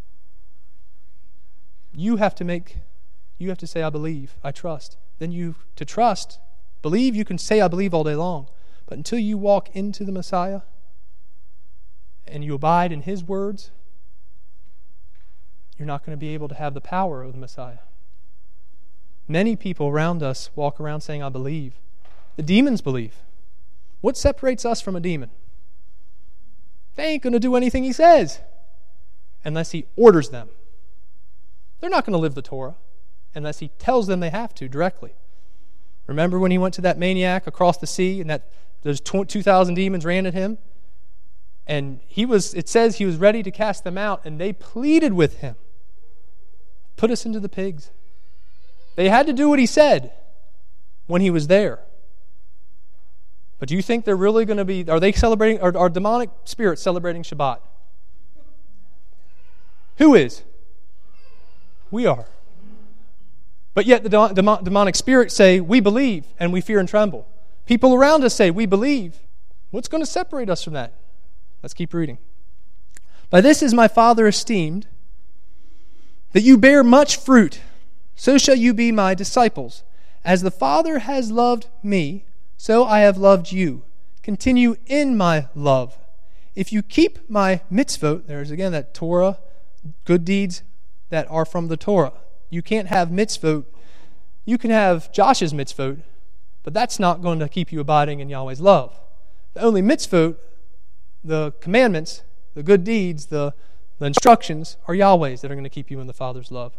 You have to make, you have to say, I believe, I trust. Then you, to trust, believe, you can say, I believe all day long. But until you walk into the Messiah and you abide in his words, you're not going to be able to have the power of the Messiah. Many people around us walk around saying, I believe. The demons believe. What separates us from a demon? They ain't going to do anything he says unless he orders them. They're not going to live the Torah unless he tells them they have to directly. Remember when he went to that maniac across the sea and that those two thousand demons ran at him? And he was, it says he was ready to cast them out, and they pleaded with him. Put us into the pigs. They had to do what he said when he was there. But do you think they're really going to be, are they celebrating, are, are demonic spirits celebrating Shabbat? Who is? We are. But yet the demon, demonic spirits say, we believe and we fear and tremble. People around us say, we believe. What's going to separate us from that? Let's keep reading. By this is my Father esteemed, that you bear much fruit. So shall you be my disciples. As the Father has loved me, so I have loved you. Continue in my love. If you keep my mitzvot, there's again that Torah, good deeds that are from the Torah. You can't have mitzvot. You can have Josh's mitzvot, but that's not going to keep you abiding in Yahweh's love. The only mitzvot, the commandments, the good deeds, the, the instructions are Yahweh's that are going to keep you in the Father's love.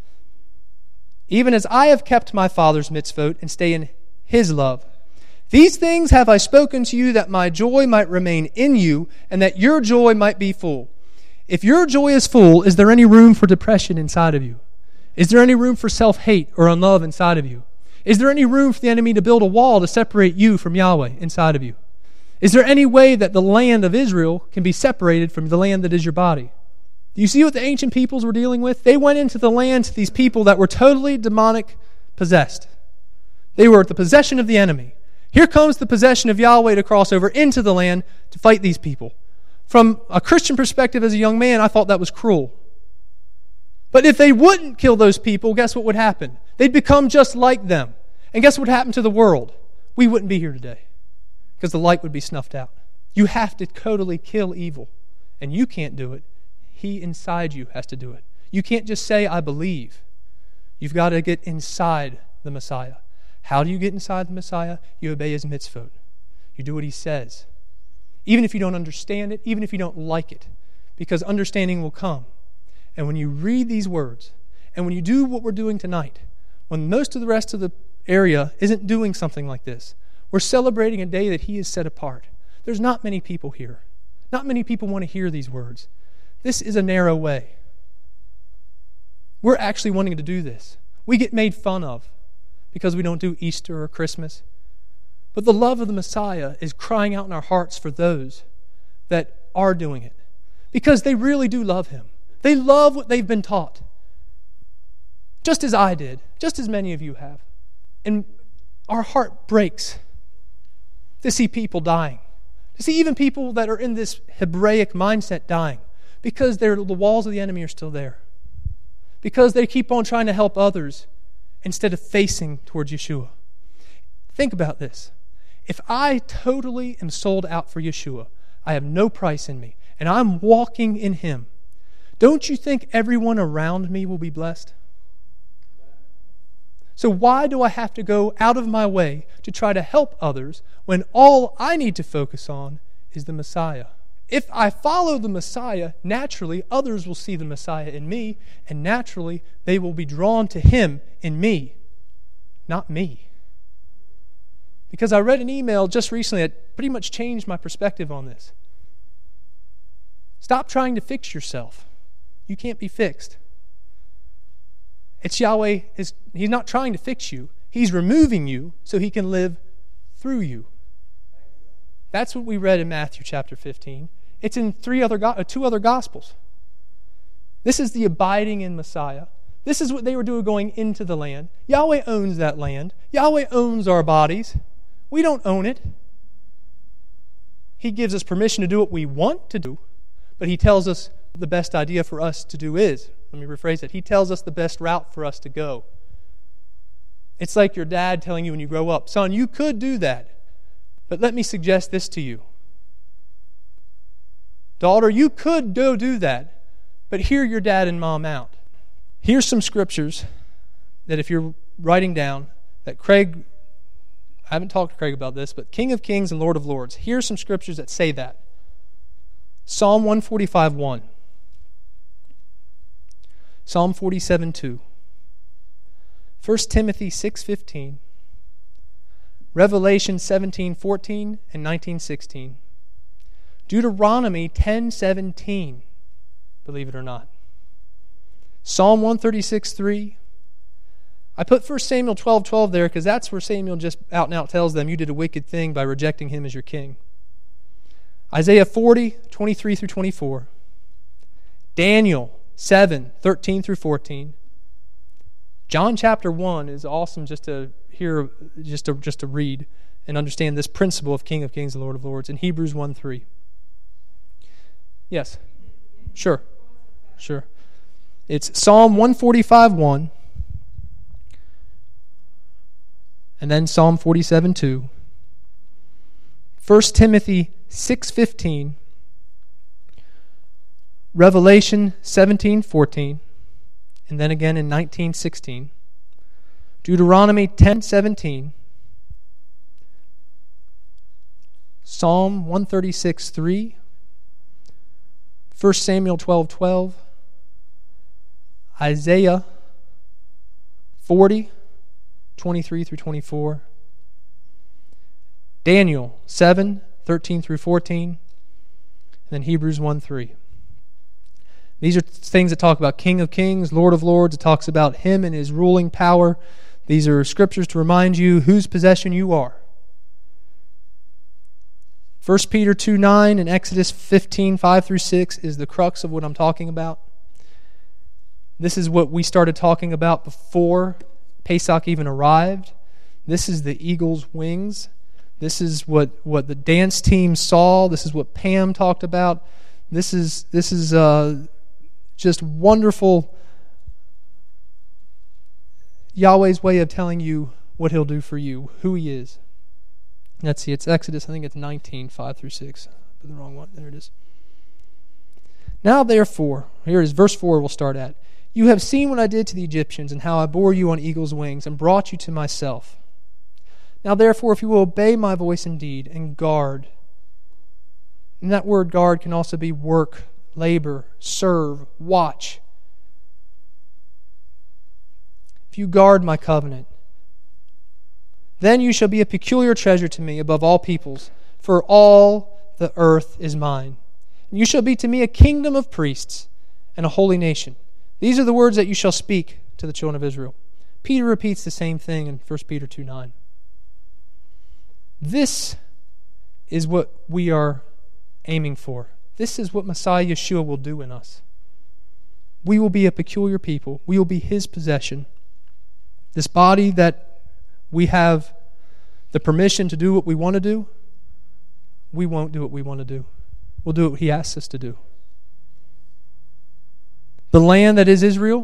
Even as I have kept my Father's mitzvot and stay in his love. These things have I spoken to you that my joy might remain in you and that your joy might be full. If your joy is full, is there any room for depression inside of you? Is there any room for self-hate or unlove inside of you? Is there any room for the enemy to build a wall to separate you from Yahweh inside of you? Is there any way that the land of Israel can be separated from the land that is your body? Do you see what the ancient peoples were dealing with? They went into the land to these people that were totally demonic possessed. They were at the possession of the enemy. Here comes the possession of Yahweh to cross over into the land to fight these people. From a Christian perspective as a young man, I thought that was cruel. But if they wouldn't kill those people, guess what would happen? They'd become just like them. And guess what happened to the world? We wouldn't be here today because the light would be snuffed out. You have to totally kill evil. And you can't do it. He inside you has to do it. You can't just say, I believe. You've got to get inside the Messiah. How do you get inside the Messiah? You obey his mitzvot. You do what he says. Even if you don't understand it, even if you don't like it. Because understanding will come. And when you read these words, and when you do what we're doing tonight, when most of the rest of the area isn't doing something like this, we're celebrating a day that he has set apart. There's not many people here. Not many people want to hear these words. This is a narrow way. We're actually wanting to do this. We get made fun of because we don't do Easter or Christmas. But the love of the Messiah is crying out in our hearts for those that are doing it. Because they really do love him. They love what they've been taught. Just as I did. Just as many of you have. And our heart breaks to see people dying. To see even people that are in this Hebraic mindset dying. Because the walls of the enemy are still there. Because they keep on trying to help others instead of facing towards Yeshua. Think about this. If I totally am sold out for Yeshua, I have no price in me, and I'm walking in him, don't you think everyone around me will be blessed? So why do I have to go out of my way to try to help others when all I need to focus on is the Messiah? If I follow the Messiah, naturally others will see the Messiah in me, and naturally they will be drawn to Him in me, not me. Because I read an email just recently that pretty much changed my perspective on this. Stop trying to fix yourself. You can't be fixed. It's Yahweh, is, He's not trying to fix you. He's removing you so He can live through you. That's what we read in Matthew chapter fifteen. It's in three other, two other Gospels. This is the abiding in Messiah. This is what they were doing going into the land. Yahweh owns that land. Yahweh owns our bodies. We don't own it. He gives us permission to do what we want to do, but He tells us the best idea for us to do is. Let me rephrase it. He tells us the best route for us to go. It's like your dad telling you when you grow up, son, you could do that, but let me suggest this to you. Daughter, you could go do that, but hear your dad and mom out. Here's some scriptures that if you're writing down, that Craig, I haven't talked to Craig about this, but King of Kings and Lord of Lords. Here's some scriptures that say that. Psalm one forty-five one. Psalm forty-seven two. First Timothy six fifteen. Revelation seventeen fourteen and nineteen sixteen. Deuteronomy ten seventeen, believe it or not. Psalm one thirty-six three. I put First Samuel twelve twelve there because that's where Samuel just out and out tells them, you did a wicked thing by rejecting him as your king. Isaiah forty twenty-three through twenty-four. Daniel seven thirteen through fourteen. John chapter one is awesome just to hear, just to, just to read and understand this principle of King of Kings and Lord of Lords. In Hebrews one three. Yes. Sure. Sure. It's Psalm one forty-five one. And then Psalm forty-seven two. First Timothy six fifteen. Revelation seventeen fourteen. And then again in nineteen sixteen. Deuteronomy ten seventeen. Psalm one thirty-six three. First Samuel twelve twelve. Isaiah forty twenty-three through twenty-four. Daniel seven thirteen through fourteen. And then Hebrews one three. These are things that talk about King of Kings, Lord of Lords. It talks about Him and His ruling power. These are scriptures to remind you whose possession you are. First Peter two nine and Exodus fifteen five through six is the crux of what I'm talking about. This is what we started talking about before Pesach even arrived. This is the eagle's wings. This is what, what the dance team saw. This is what Pam talked about. This is this is uh, just wonderful Yahweh's way of telling you what He'll do for you, who He is. Let's see, it's Exodus, I think it's nineteen, five through six. Put the wrong one. There it is. Now therefore, here is verse four we'll start at. You have seen what I did to the Egyptians and how I bore you on eagle's wings and brought you to myself. Now therefore, if you will obey my voice indeed and guard, and that word guard can also be work, labor, serve, watch. If you guard my covenant, then you shall be a peculiar treasure to me above all peoples, for all the earth is mine. And you shall be to me a kingdom of priests and a holy nation. These are the words that you shall speak to the children of Israel. Peter repeats the same thing in First Peter two nine. This is what we are aiming for. This is what Messiah Yeshua will do in us. We will be a peculiar people. We will be His possession. This body that we have the permission to do what we want to do, we won't do what we want to do. We'll do what He asks us to do. The land that is Israel,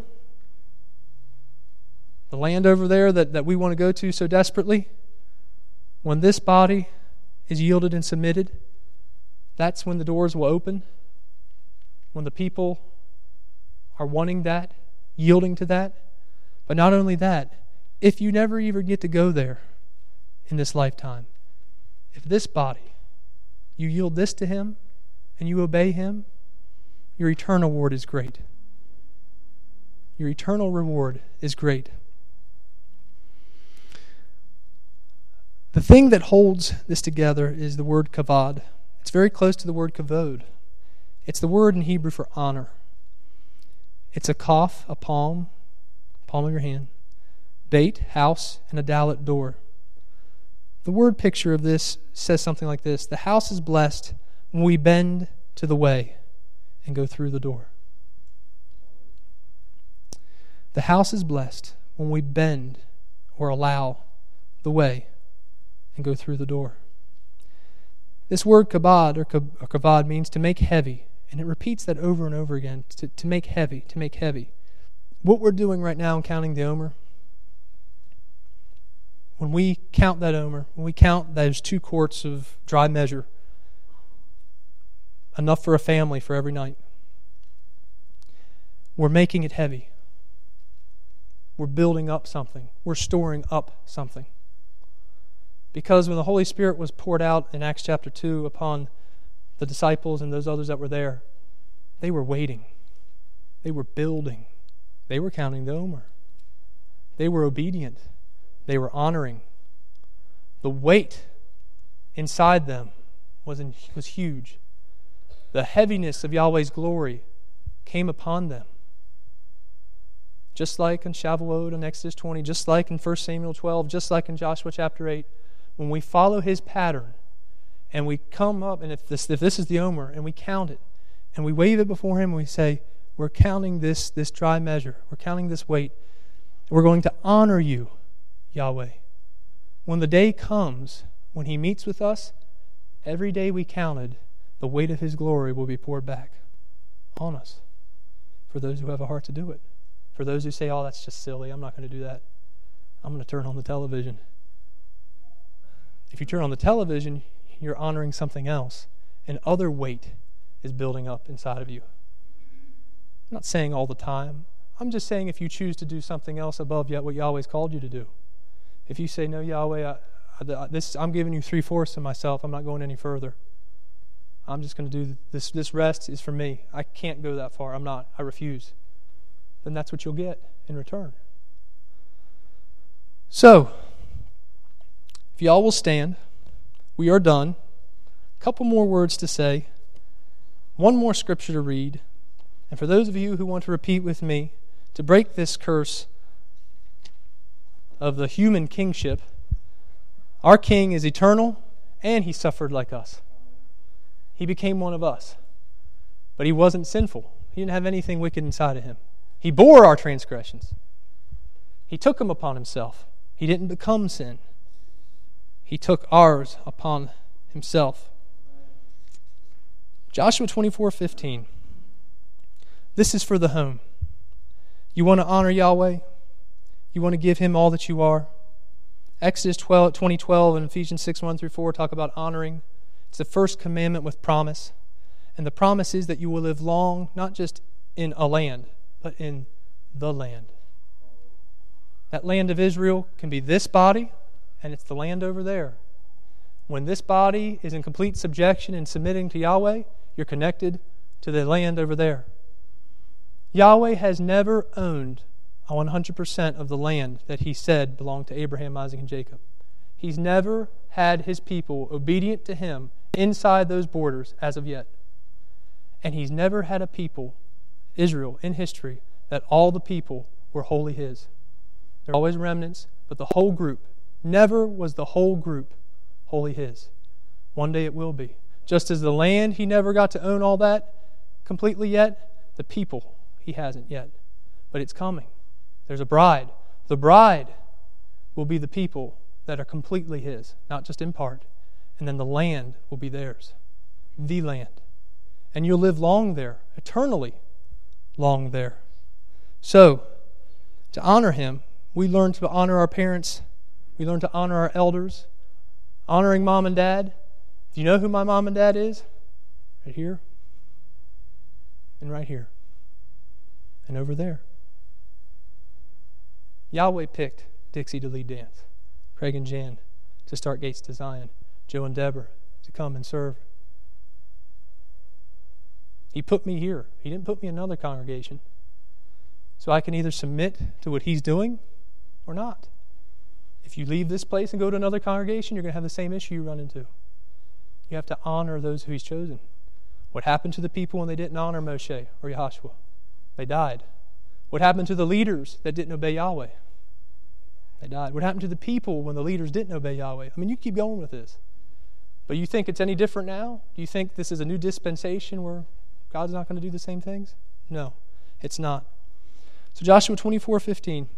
the land over there that, that we want to go to so desperately, when this body is yielded and submitted, that's when the doors will open. When the people are wanting that, yielding to that. But not only that, if you never even get to go there in this lifetime, if this body, you yield this to Him and you obey Him, your eternal reward is great. Your eternal reward is great. The thing that holds this together is the word kavod. It's very close to the word kavod. It's the word in Hebrew for honor. It's a kaf, a palm, palm of your hand, beit, house, and a dalet, door. The word picture of this says something like this: the house is blessed when we bend to the way and go through the door. The house is blessed when we bend or allow the way and go through the door. This word kabod or kavod means to make heavy, and it repeats that over and over again, to, to make heavy, to make heavy. What we're doing right now in counting the omer, when we count that omer, when we count those two quarts of dry measure, enough for a family for every night, we're making it heavy. We're building up something. We're storing up something. Because when the Holy Spirit was poured out in Acts chapter two upon the disciples and those others that were there, they were waiting. They were building. They were counting the omer. They were obedient. They were honoring. The weight inside them was, in, was huge. The heaviness of Yahweh's glory came upon them. Just like in Shavuot in Exodus twenty, just like in First Samuel twelve, just like in Joshua chapter eight, when we follow His pattern and we come up, and if this, if this is the omer, and we count it, and we wave it before Him, and we say, we're counting this, this dry measure, we're counting this weight, we're going to honor You, Yahweh. When the day comes, when He meets with us, every day we counted, the weight of His glory will be poured back on us for those who have a heart to do it. For those who say, oh, that's just silly, I'm not going to do that. I'm going to turn on the television. If you turn on the television, you're honoring something else. And other weight is building up inside of you. I'm not saying all the time. I'm just saying if you choose to do something else above yet what Yahweh's called you to do. If you say, no, Yahweh, I, I, this, I'm giving You three-fourths of myself. I'm not going any further. I'm just going to do this. This rest is for me. I can't go that far. I'm not. I refuse. Then that's what you'll get in return. So, if y'all will stand, we are done. A couple more words to say. One more scripture to read. And for those of you who want to repeat with me, to break this curse of the human kingship, our King is eternal and He suffered like us. He became one of us. But He wasn't sinful. He didn't have anything wicked inside of Him. He bore our transgressions. He took them upon Himself. He didn't become sin. He took ours upon Himself. Joshua twenty-four fifteen. This is for the home. You want to honor Yahweh? You want to give Him all that you are? Exodus twelve, twenty twelve and Ephesians six one through four talk about honoring. It's the first commandment with promise. And the promise is that you will live long, not just in a land, but in the land. That land of Israel can be this body, and it's the land over there. When this body is in complete subjection and submitting to Yahweh, you're connected to the land over there. Yahweh has never owned one hundred percent of the land that He said belonged to Abraham, Isaac, and Jacob. He's never had His people obedient to Him inside those borders as of yet. And He's never had a people, Israel, in history, that all the people were wholly His. There are always remnants, but the whole group, never was the whole group wholly His. One day it will be. Just as the land, He never got to own all that completely yet, the people, He hasn't yet. But it's coming. There's a bride. The bride will be the people that are completely His, not just in part. And then the land will be theirs. The land. And you'll live long there, eternally long there. So, to honor Him, we learn to honor our parents. We learn to honor our elders. Honoring mom and dad. Do you know who my mom and dad is? Right here. And right here. And over there. Yahweh picked Dixie to lead dance, Craig and Jan to start Gates to Zion, Joe and Deborah to come and serve. He put me here. He didn't put me in another congregation. So I can either submit to what he's doing or not. If you leave this place and go to another congregation, you're going to have the same issue you run into. You have to honor those who he's chosen. What happened to the people when they didn't honor Moshe or Yahshua? They died. What happened to the leaders that didn't obey Yahweh? They died. What happened to the people when the leaders didn't obey Yahweh? I mean, you keep going with this. But you think it's any different now? Do you think this is a new dispensation where God's not going to do the same things? No, it's not. So Joshua twenty-four fifteen.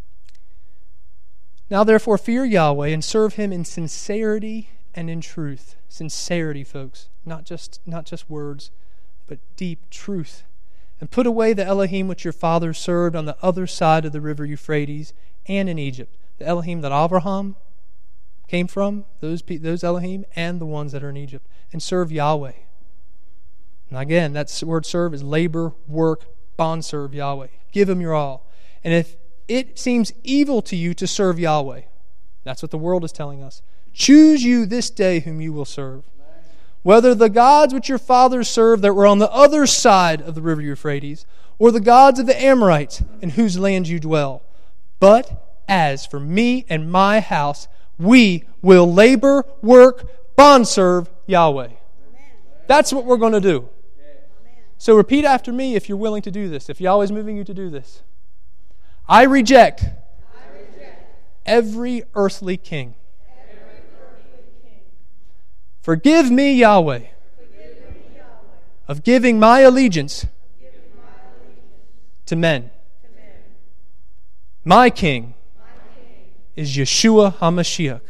Now therefore fear Yahweh and serve him in sincerity and in truth. Sincerity, folks. Not just, not just words, but deep truth. And put away the Elohim which your fathers served on the other side of the river Euphrates and in Egypt. The Elohim that Abraham came from, those, those Elohim, and the ones that are in Egypt. And serve Yahweh. And again, that word serve is labor, work, bond serve Yahweh. Give him your all. And if it seems evil to you to serve Yahweh, that's what the world is telling us. Choose you this day whom you will serve. Whether the gods which your fathers served that were on the other side of the river Euphrates, or the gods of the Amorites in whose land you dwell. But as for me and my house, we will labor, work, bond serve Yahweh. Amen. That's what we're going to do. So repeat after me if you're willing to do this, if Yahweh's moving you to do this. I reject, I reject every earthly king. Every earthly king. Forgive me, Yahweh, Forgive me, Yahweh. Of giving my allegiance, giving my allegiance to, men. to men. My king, my king is Yeshua HaMashiach,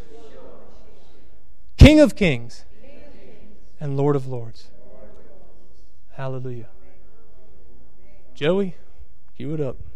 King of kings, king of kings and Lord of lords. Hallelujah. Joey, cue it up.